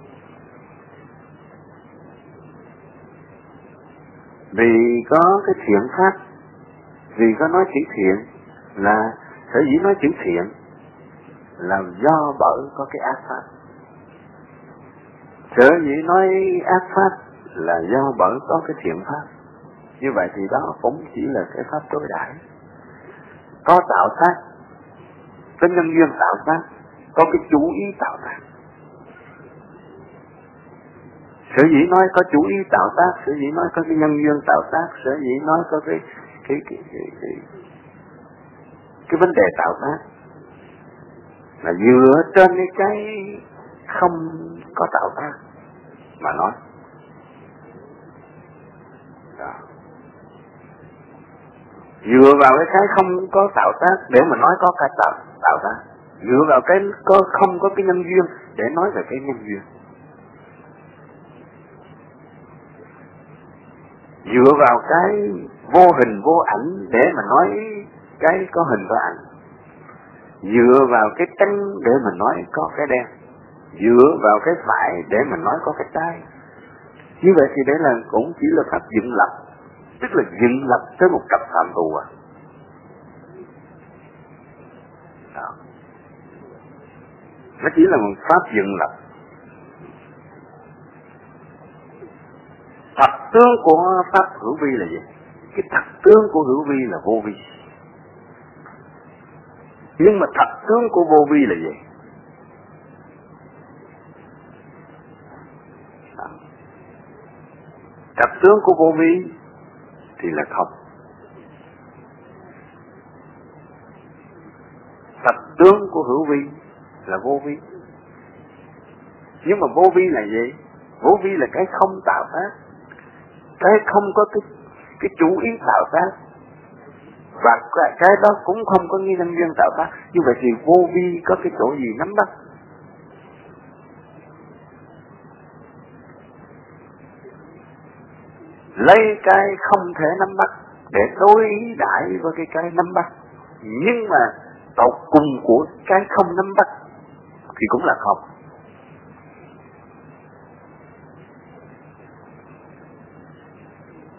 Vì có cái thiện pháp, vì có nói chữ thiện, là sở dĩ nói chữ thiện là do bởi có cái ác pháp. Sở dĩ nói ác pháp là do bởi có cái thiện pháp. Như vậy thì đó cũng chỉ là cái pháp đối đãi. Có tạo tác, có nhân duyên tạo tác, có cái chủ ý tạo tác. Sở dĩ nói có chủ ý tạo tác, sở dĩ nói có cái nhân duyên tạo tác, sở dĩ nói có cái cái cái cái cái, cái vấn đề tạo tác là dựa trên cái cái không có tạo tác mà nói. Đó. Dựa vào cái cái không có tạo tác để mà nói có cái tạo tạo tác, dựa vào cái có không có cái nhân duyên để nói về cái nhân duyên, dựa vào cái vô hình vô ảnh để mà nói cái có hình có ảnh, dựa vào cái trắng để mà nói có cái đen, dựa vào cái phải để mà nói có cái trái. Như vậy thì đấy là cũng chỉ là pháp dựng lập, tức là dựng lập tới một cặp phạm thù à. Đó. Nó chỉ là một pháp dựng lập. Thật tướng của pháp hữu vi là gì? Cái thật tướng của hữu vi là vô vi. Nhưng mà thật tướng của vô vi là gì? Đó. Thật tướng của vô vi thì là không. Thật tướng của hữu vi là vô vi. Nhưng mà vô vi là gì? Vô vi là cái không tạo tác, cái không có cái cái chủ ý tạo tác, và cái, cái đó cũng không có nhân duyên tạo tác. Như vậy thì vô vi có cái chỗ gì nắm bắt? Lấy cái không thể nắm bắt để đối đãi với cái cái nắm bắt, nhưng mà tột cùng của cái không nắm bắt thì cũng là không.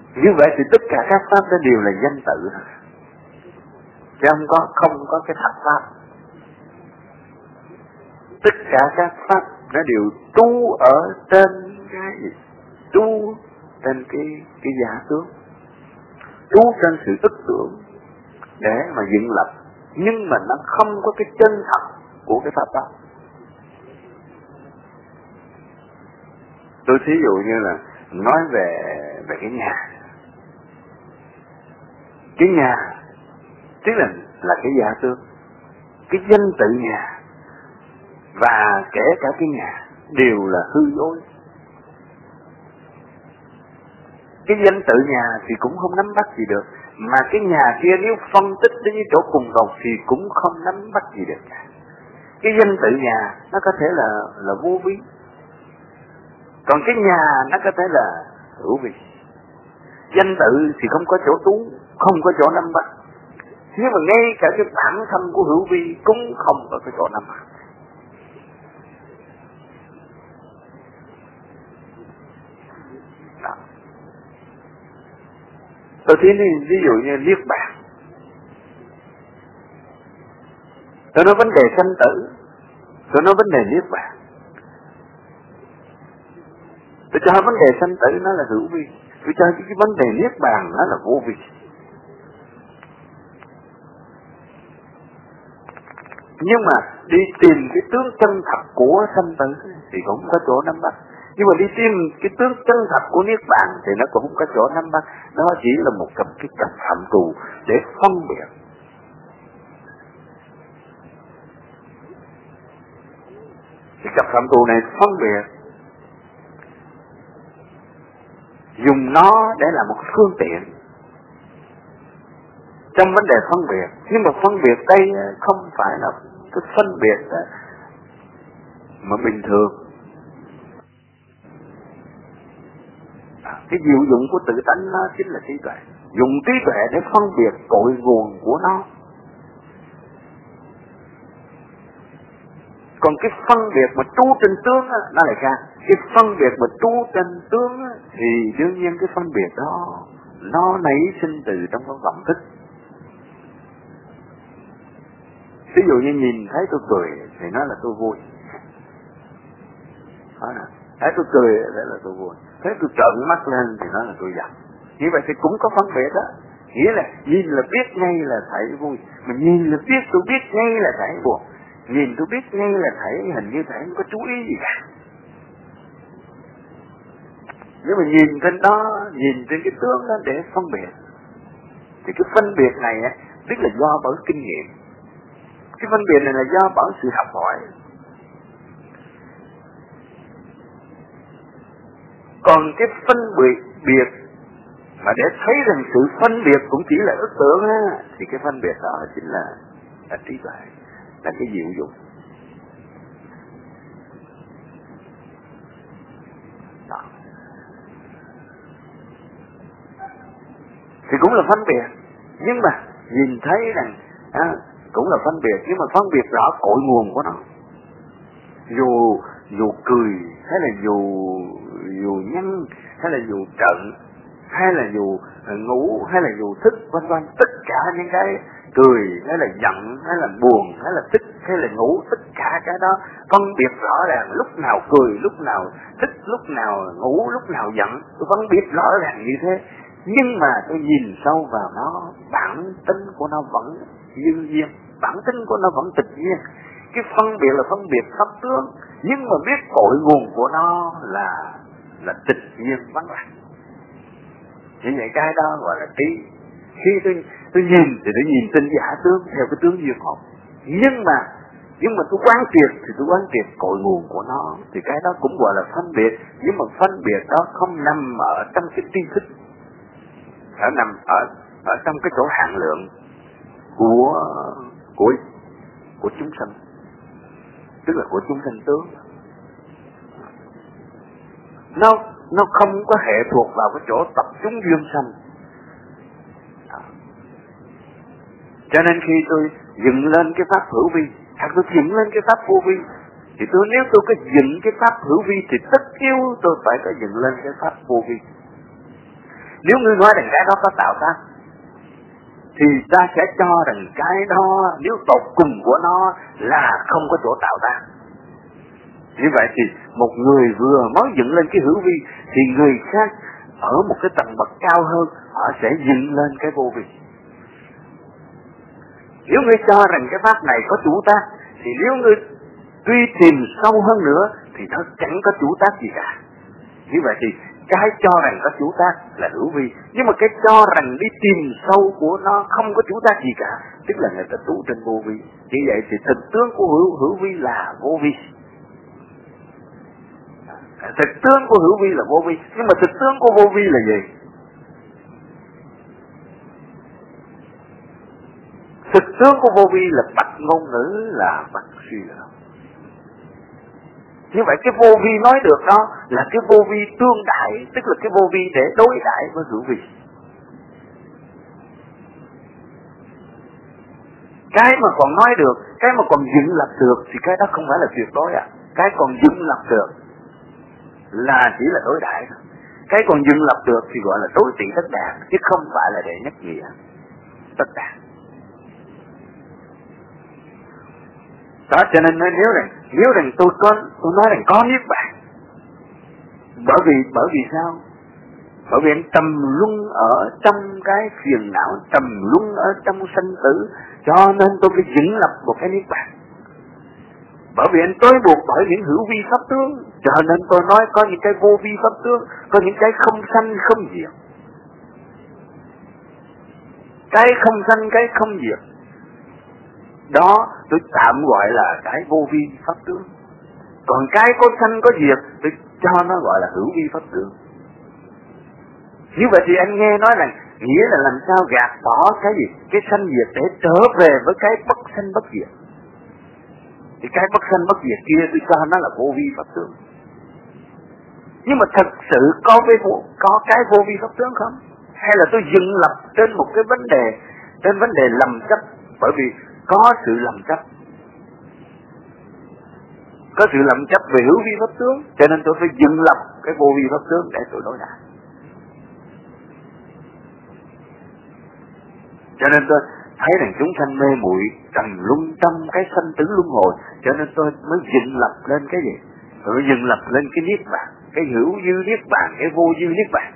Như vậy thì tất cả các pháp đó đều là danh tự thôi, chứ không có không có cái thật pháp. Tất cả các pháp nó đều trú ở trên cái gì? Trú trên cái cái giả tướng, trú trên sự ức tưởng để mà dựng lập, nhưng mà nó không có cái chân thật của cái pháp đó. Tôi thí dụ như là nói về về cái nhà, cái nhà tức là là cái giả tướng, cái danh tự nhà và kể cả cái nhà đều là hư dối. Cái danh tự nhà thì cũng không nắm bắt gì được, mà cái nhà kia nếu phân tích đến cái chỗ cùng tột thì cũng không nắm bắt gì được cả. Cái danh tự nhà nó có thể là là vô vi, còn cái nhà nó có thể là hữu vi. Danh tự thì không có chỗ trú, không có chỗ nắm bắt, nhưng mà ngay cả cái bản thân của hữu vi cũng không có cái chỗ nắm bắt. Đó. Tôi thấy ví dụ như Niết Bàn, tôi nói vấn đề sanh tử, tôi nói vấn đề Niết Bàn, tôi cho vấn đề sanh tử nó là hữu vi, tôi cho cái vấn đề Niết Bàn nó là vô vi. Nhưng mà đi tìm cái tướng chân thật của sanh tử thì cũng có chỗ nắm bắt, nhưng mà đi tìm cái tướng chân thật của Niết Bàn thì nó cũng không có chỗ nắm bắt. Nó chỉ là một cặp cái cặp phạm trù để phân biệt. Cái cặp phạm trù này phân biệt, dùng nó để là một phương tiện trong vấn đề phân biệt. Nhưng mà phân biệt đây không phải là cái phân biệt mà bình thường. Cái diệu dụng của tự tánh nó chính là trí tuệ, dùng trí tuệ để phân biệt cội nguồn của nó. Còn cái phân biệt mà trú trên tướng á, nó lại khác. Cái phân biệt mà trú trên tướng á, thì đương nhiên cái phân biệt đó nó nảy sinh từ trong cái vọng thức. Ví dụ như nhìn thấy tôi cười thì nói là tôi vui, đó là thấy tôi cười để là tôi vui, thấy tôi trợn mắt lên thì nói là tôi giận. Như vậy thì cũng có phân biệt đó. Nghĩa là nhìn là biết ngay là thấy vui, mà nhìn là biết tôi biết ngay là thấy buồn, nhìn tôi biết ngay là thấy hình như thấy không có chú ý gì cả. Nếu mà nhìn trên đó, nhìn trên cái tướng đó để phân biệt, thì cái phân biệt này á, tức là do bởi kinh nghiệm. Cái phân biệt này là do bởi sự học hỏi. Còn cái phân biệt biệt mà để thấy rằng sự phân biệt cũng chỉ là ước tưởng á, thì cái phân biệt đó chính là, là trí tuệ, là cái diệu dụng. Đó. Thì cũng là phân biệt, nhưng mà nhìn thấy rằng à, cũng là phân biệt, nhưng mà phân biệt rõ cội nguồn của nó. Dù dù cười hay là dù dù nhăn hay là dù trận hay là dù ngủ hay là dù thức vân vân, tất cả những cái cười hay là giận hay là buồn hay là thích hay là ngủ, tất cả cái đó phân biệt rõ ràng, lúc nào cười, lúc nào thích, lúc nào ngủ, lúc nào giận, tôi phân biệt rõ ràng như thế. Nhưng mà tôi nhìn sâu vào nó, bản tính của nó vẫn dư duyên, bản tính của nó vẫn tịch nhiên. Cái phân biệt là phân biệt pháp tướng, nhưng mà biết cội nguồn của nó là là tịch nhiên vắng lặng. Như vậy cái đó gọi là trí. Khi tôi tôi nhìn thì tôi nhìn trên giả tướng theo cái tướng duyên học, nhưng mà nhưng mà tôi quán triệt thì tôi quán triệt cội nguồn của nó, thì cái đó cũng gọi là phân biệt. Nhưng mà phân biệt đó không nằm ở trong cái tri thức, ở nằm ở ở trong cái chỗ hạn lượng của của của chúng sanh, tức là của chúng sanh tướng. Nó nó không có hệ thuộc vào cái chỗ tập trung duyên sanh. Cho nên khi tôi dựng lên cái pháp hữu vi, hoặc tôi dựng lên cái pháp vô vi, thì tôi nếu tôi có dựng cái pháp hữu vi thì tất yếu tôi phải có dựng lên cái pháp vô vi. nếu ngươi nói rằng cái đó có tạo tác, thì ta sẽ cho rằng cái đó nếu tột cùng của nó là không có chỗ tạo tác. Như vậy thì một người vừa mới dựng lên cái hữu vi, thì người khác ở một cái tầng bậc cao hơn, họ sẽ dựng lên cái vô vi. Nếu ngươi cho rằng cái pháp này có chủ tác, thì nếu ngươi truy tìm sâu hơn nữa thì nó chẳng có chủ tác gì cả. Như vậy thì cái cho rằng có chủ tác là hữu vi, nhưng mà cái cho rằng đi tìm sâu của nó không có chủ tác gì cả, tức là người ta tu trên vô vi. Như vậy thì thực tướng của hữu, hữu vi là vô vi. Thực tướng của hữu vi là vô vi, nhưng mà thực tướng của vô vi là gì? Thực tướng của vô vi là bạch ngôn ngữ, là bạch suy luận. Như vậy cái vô vi nói được đó là cái vô vi tương đại, tức là cái vô vi để đối đại với hữu vi. Cái mà còn nói được, cái mà còn dựng lập được thì cái đó không phải là tuyệt đối à. Cái còn dựng lập được là chỉ là đối đại thôi. Cái còn dựng lập được thì gọi là đối trị tất đạt, chứ không phải là đệ nhất nghĩa tất đạt. Đó, cho nên nói nếu rằng nếu rằng tôi có tôi nói rằng có niết bàn, bởi vì bởi vì sao? Bởi vì anh trầm luân ở trong cái phiền não, trầm luân ở trong sanh tử, cho nên tôi phải dựng lập một cái niết bàn. Bởi vì anh trói buộc bởi những hữu vi pháp tướng, cho nên tôi nói có những cái vô vi pháp tướng, có những cái không sanh không diệt. Cái không sanh cái không diệt đó tôi tạm gọi là cái vô vi pháp tướng. Còn cái có sanh có diệt tôi cho nó gọi là hữu vi pháp tướng. Như vậy thì anh nghe nói rằng nghĩa là làm sao gạt bỏ cái gì, cái sanh diệt để trở về với cái bất sanh bất diệt. Thì cái bất sanh bất diệt kia tôi cho nó là vô vi pháp tướng. Nhưng mà thật sự có cái vô, có cái vô vi pháp tướng không? Hay là tôi dựng lập trên một cái vấn đề, trên vấn đề lầm chấp, bởi vì có sự lầm chấp, có sự lầm chấp về hữu vi pháp tướng, cho nên tôi phải dựng lập cái vô vi pháp tướng để tôi đối đãi. Cho nên tôi thấy rằng chúng sanh mê muội trầm luân trong cái sanh tử luân hồi, cho nên tôi mới dựng lập lên cái gì? Tôi mới dựng lập lên cái niết bàn, cái hữu dư niết bàn, cái vô dư niết bàn.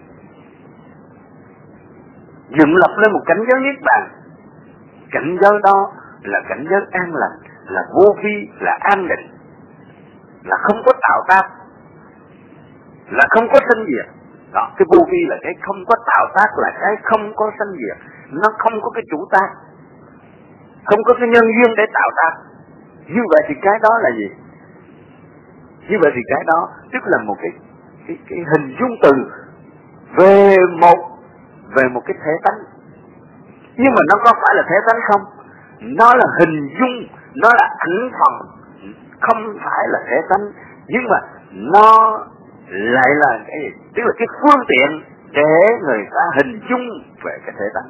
Dựng lập lên một cảnh giới niết bàn. Cảnh giới đó là cảnh giới an lành, là vô vi, là an định, là không có tạo tác, là không có sanh diệt. Đó, cái vô vi là cái không có tạo tác, là cái không có sanh diệt. Nó không có cái chủ tác, không có cái nhân duyên để tạo tác. Như vậy thì cái đó là gì? Như vậy thì cái đó tức là một cái cái, cái hình dung từ về một về một cái thể tánh. Nhưng mà nó có phải là thể tánh không? Nó là hình dung, nó là ảnh phần, không phải là thể tánh, nhưng mà nó lại là cái gì? Tức là cái phương tiện để người ta hình dung về cái thể tánh.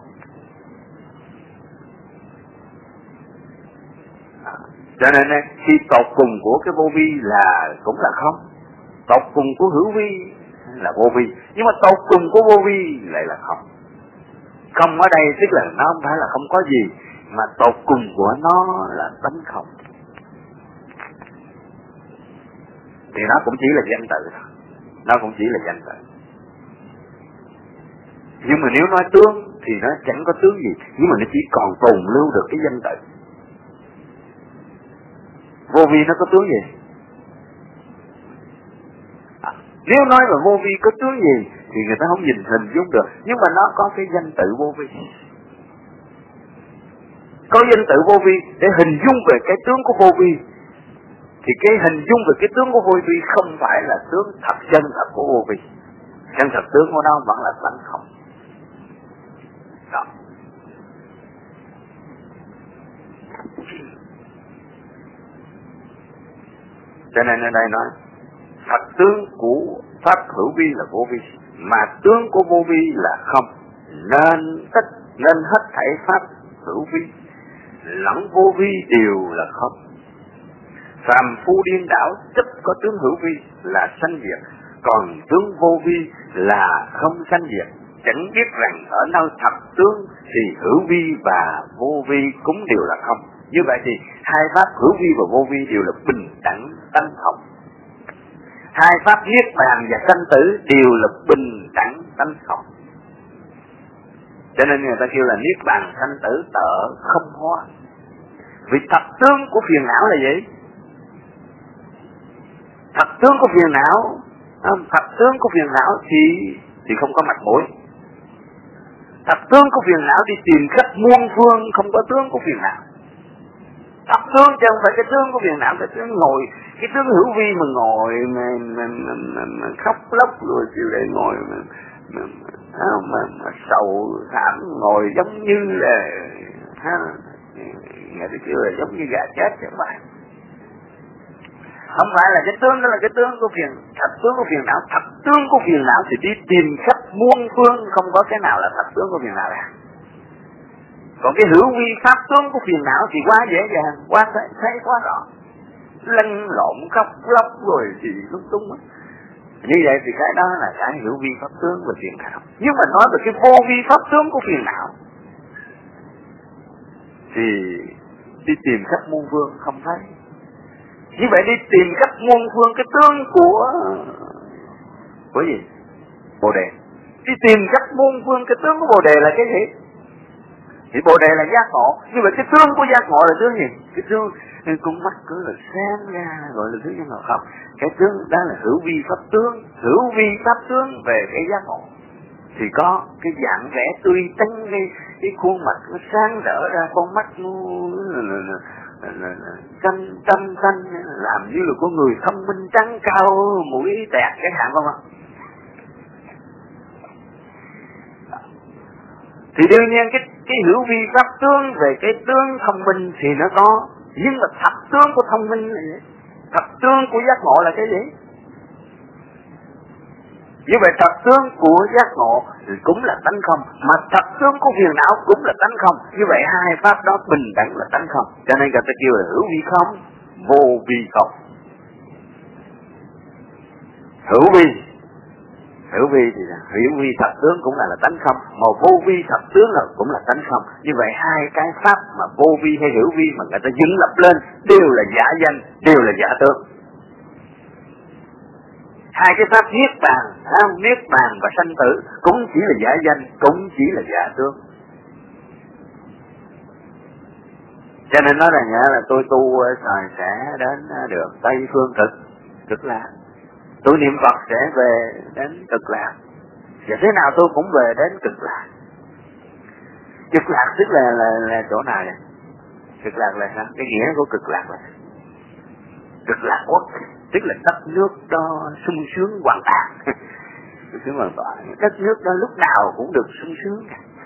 À, cho nên khi tột cùng của cái vô vi là cũng là không, tột cùng của hữu vi là vô vi, nhưng mà tột cùng của vô vi lại là không. Không ở đây tức là nó không phải là không có gì, mà tột cùng của nó là tánh không. Thì nó cũng chỉ là danh tự thôi, nó cũng chỉ là danh tự. Nhưng mà nếu nói tướng thì nó chẳng có tướng gì, nhưng mà nó chỉ còn tồn lưu được cái danh tự. Vô vi nó có tướng gì? À, nếu nói mà vô vi có tướng gì thì người ta không nhìn hình dung được, nhưng mà nó có cái danh tự vô vi. Có danh tự vô vi để hình dung về cái tướng của vô vi, thì cái hình dung về cái tướng của vô vi không phải là tướng thật chân thật của vô vi. Chân thật tướng của nó vẫn là tánh không. Đó. Cho nên ở đây nói thật tướng của pháp hữu vi là vô vi, mà tướng của vô vi là không, nên tất nên hết thảy pháp hữu vi lẫn vô vi đều là không. Phàm phu điên đảo chấp có tướng hữu vi là sanh diệt, còn tướng vô vi là không sanh diệt. Chẳng biết rằng ở nơi thật tướng thì hữu vi và vô vi cũng đều là không. Như vậy thì hai pháp hữu vi và vô vi đều là bình đẳng tánh không. Hai pháp niết bàn và sanh tử đều là bình đẳng tánh không. Cho nên người ta kêu là niết bàn sanh tử tợ không hóa. Vì thật tướng của phiền não là gì? Thật tướng của phiền não, thật tướng của phiền não thì thì không có mặt mũi. Thật tướng của phiền não đi tìm khắp muôn phương, không có tướng của phiền não. Thật tướng chứ không phải cái tướng của phiền não, cái tướng ngồi, cái tướng hữu vi mà ngồi mà, mà, mà, mà, mà khóc lóc rồi chịu để ngồi mà mà, mà, mà, mà sầu thảm ngồi giống như là ha, người ta kêu là giống như gà chết các bạn. Không phải là cái tướng đó là cái tướng của phiền, thật tướng của phiền não. Thật tướng của phiền não thì đi tìm khắp muôn phương, không có cái nào là thật tướng của phiền não cả. Còn cái hữu vi pháp tướng của phiền não thì quá dễ dàng, quá thấy, thấy quá rõ, lăn lộn khóc lóc rồi thì lung tung á. Như vậy thì cái đó là cái hữu vi pháp tướng của phiền não. Nhưng mà nói về cái vô vi pháp tướng của phiền não thì đi tìm khắp muôn phương không thấy. Như vậy đi tìm khắp muôn phương cái tướng của của gì? Bồ đề. Đi tìm khắp muôn phương cái tướng của Bồ đề là cái gì? Thì Bồ đề là giác ngộ. Như vậy cái tướng của giác ngộ là tướng gì? Cái tướng con mắt cứ là sáng ra gọi là tướng giác ngộ không? Cái tướng đó là hữu vi pháp tướng. Hữu vi pháp tướng về cái giác ngộ thì có cái dạng vẽ tươi tắn, cái, cái khuôn mặt nó sáng rỡ ra, con mắt nó xanh xanh xanh làm như là có người thông minh trắng cao mũi tẹt cái hạn không ạ? Thì đương nhiên cái cái hữu vi pháp tướng về cái tướng thông minh thì nó có, nhưng mà thật tướng của thông minh là gì? Thật tướng của giác ngộ là cái gì? Như vậy thật tướng của giác ngộ thì cũng là tánh không, mà thật tướng của phiền não cũng là tánh không. Như vậy hai pháp đó bình đẳng là tánh không. Cho nên người ta kêu là hữu vi không, vô vi không. Hữu vi, hữu vi thì là hữu vi thật tướng cũng là là tánh không, mà vô vi thật tướng là cũng là tánh không. Như vậy hai cái pháp mà vô vi hay hữu vi mà người ta dựng lập lên đều là giả danh, đều là giả tướng. Hai cái pháp niết bàn, niết bàn và sanh tử cũng chỉ là giả danh, cũng chỉ là giả tướng. Cho nên nói rằng là tôi tu rồi sẽ đến được Tây Phương cực, cực lạc. Tôi niệm Phật sẽ về đến cực lạc. Và thế nào tôi cũng về đến cực lạc. Cực lạc tức là là, là chỗ nào vậy? Cực lạc là sao? Cái nghĩa của cực lạc là cực lạc quốc, tức là đất nước đó sung sướng hoàn toàn. Sung sướng hoàn toàn. Đất nước đó lúc nào cũng được sung sướng.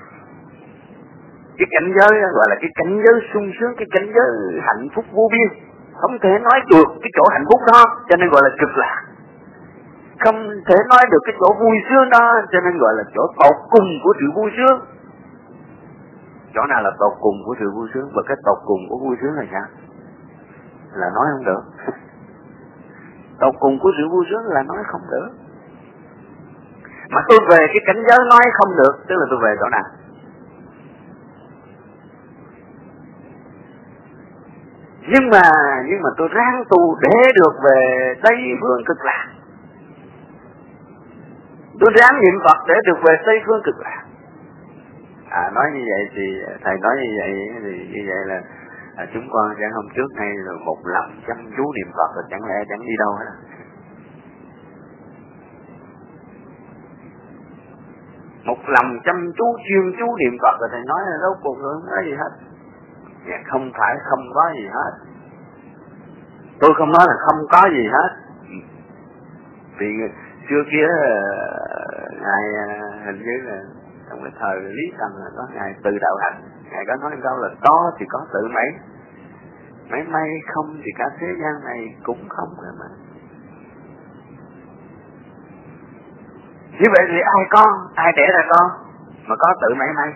Cái cảnh giới đó gọi là cái cảnh giới sung sướng, cái cảnh giới hạnh phúc vô biên. Không thể nói được cái chỗ hạnh phúc đó, cho nên gọi là cực lạc. Không thể nói được cái chỗ vui sướng đó, cho nên gọi là chỗ tột cùng của sự vui sướng. Chỗ nào là tột cùng của sự vui sướng, và cái tột cùng của vui sướng là sao? Là nói không được. Tột cùng của sự vui sướng là nói không được. Mà tôi về cái cảnh giới nói không được, tức là tôi về chỗ nào? Nhưng mà nhưng mà tôi ráng tu để được về Tây Phương cực lạc. Tôi ráng niệm Phật để được về Tây Phương cực lạc. À, nói như vậy thì thầy nói như vậy thì như vậy là à, chúng con chẳng hôm trước nay rồi một lòng chăm chú niệm Phật rồi chẳng lẽ chẳng đi đâu hết. Một lòng chăm chú chuyên chú niệm Phật rồi thầy nói là đâu cuộc rồi không nói gì hết. Dạ, không phải không có gì hết. Tôi không nói là không có gì hết. Vì xưa kia ngài hình như là trong cái thời Lý Tần là có ngài Từ Đạo Hạnh, ngài có nói câu là có thì có tự mấy, mấy may không thì cả thế gian này cũng không cơ mà. Như vậy thì ai có, ai đẻ ra con mà có tự mấy may?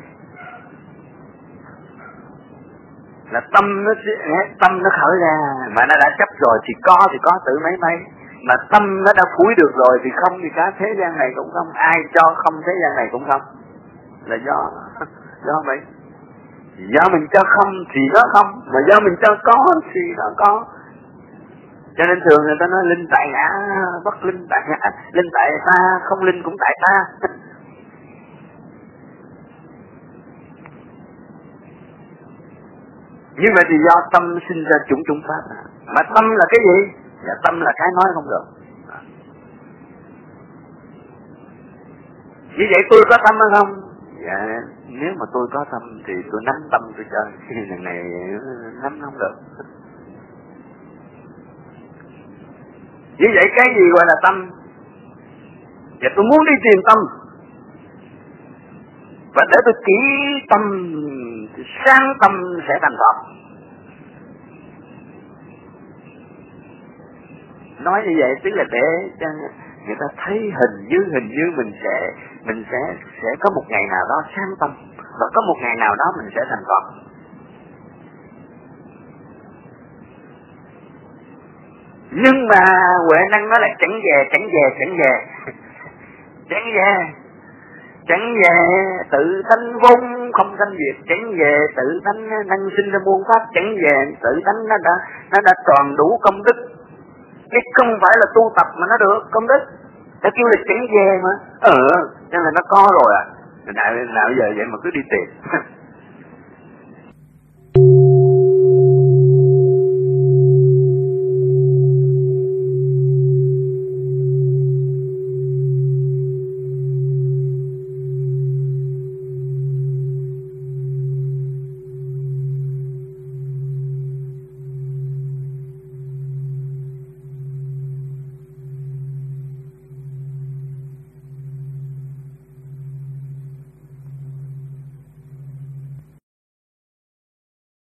Là tâm nó tâm nó khởi ra mà nó đã chấp rồi thì có thì có tự mấy may. Mà tâm nó đã phủi được rồi thì không thì cả thế gian này cũng không. Ai cho không thế gian này cũng không. Là do do vậy. Do mình cho không thì nó không, mà do mình cho có thì nó có. Cho nên thường người ta nói linh tại ngã, bất linh tại ngã, linh tại ta, không linh cũng tại ta. Như vậy thì do tâm sinh ra chủng chủng pháp. Mà tâm là cái gì? Dạ, tâm là cái nói không được. Như vậy tôi có tâm hay không? Dạ, nếu mà tôi có tâm thì tôi nắm tâm tôi chơi. Lần này nắm không được. Như vậy cái gì gọi là tâm? Và tôi muốn đi tìm tâm. Và để tôi chỉ tâm, sáng tâm sẽ thành Phật. Nói như vậy tức là để cho người ta thấy hình như hình như mình sẽ mình sẽ sẽ có một ngày nào đó sáng tâm, và có một ngày nào đó mình sẽ thành Phật. Nhưng mà Huệ Năng nói là chẳng về, chẳng về, chẳng về, chẳng về, chẳng về tự tánh vốn không sanh diệt, chẳng về tự tánh năng sinh ra muôn pháp, chẳng về tự tánh nó đã nó đã tròn đủ công đức. Cái không phải là tu tập mà nó được công đức, nó kêu là chẳng về mà. Ờ, cho nên nó có rồi à. Nào, nào giờ vậy mà cứ đi tìm.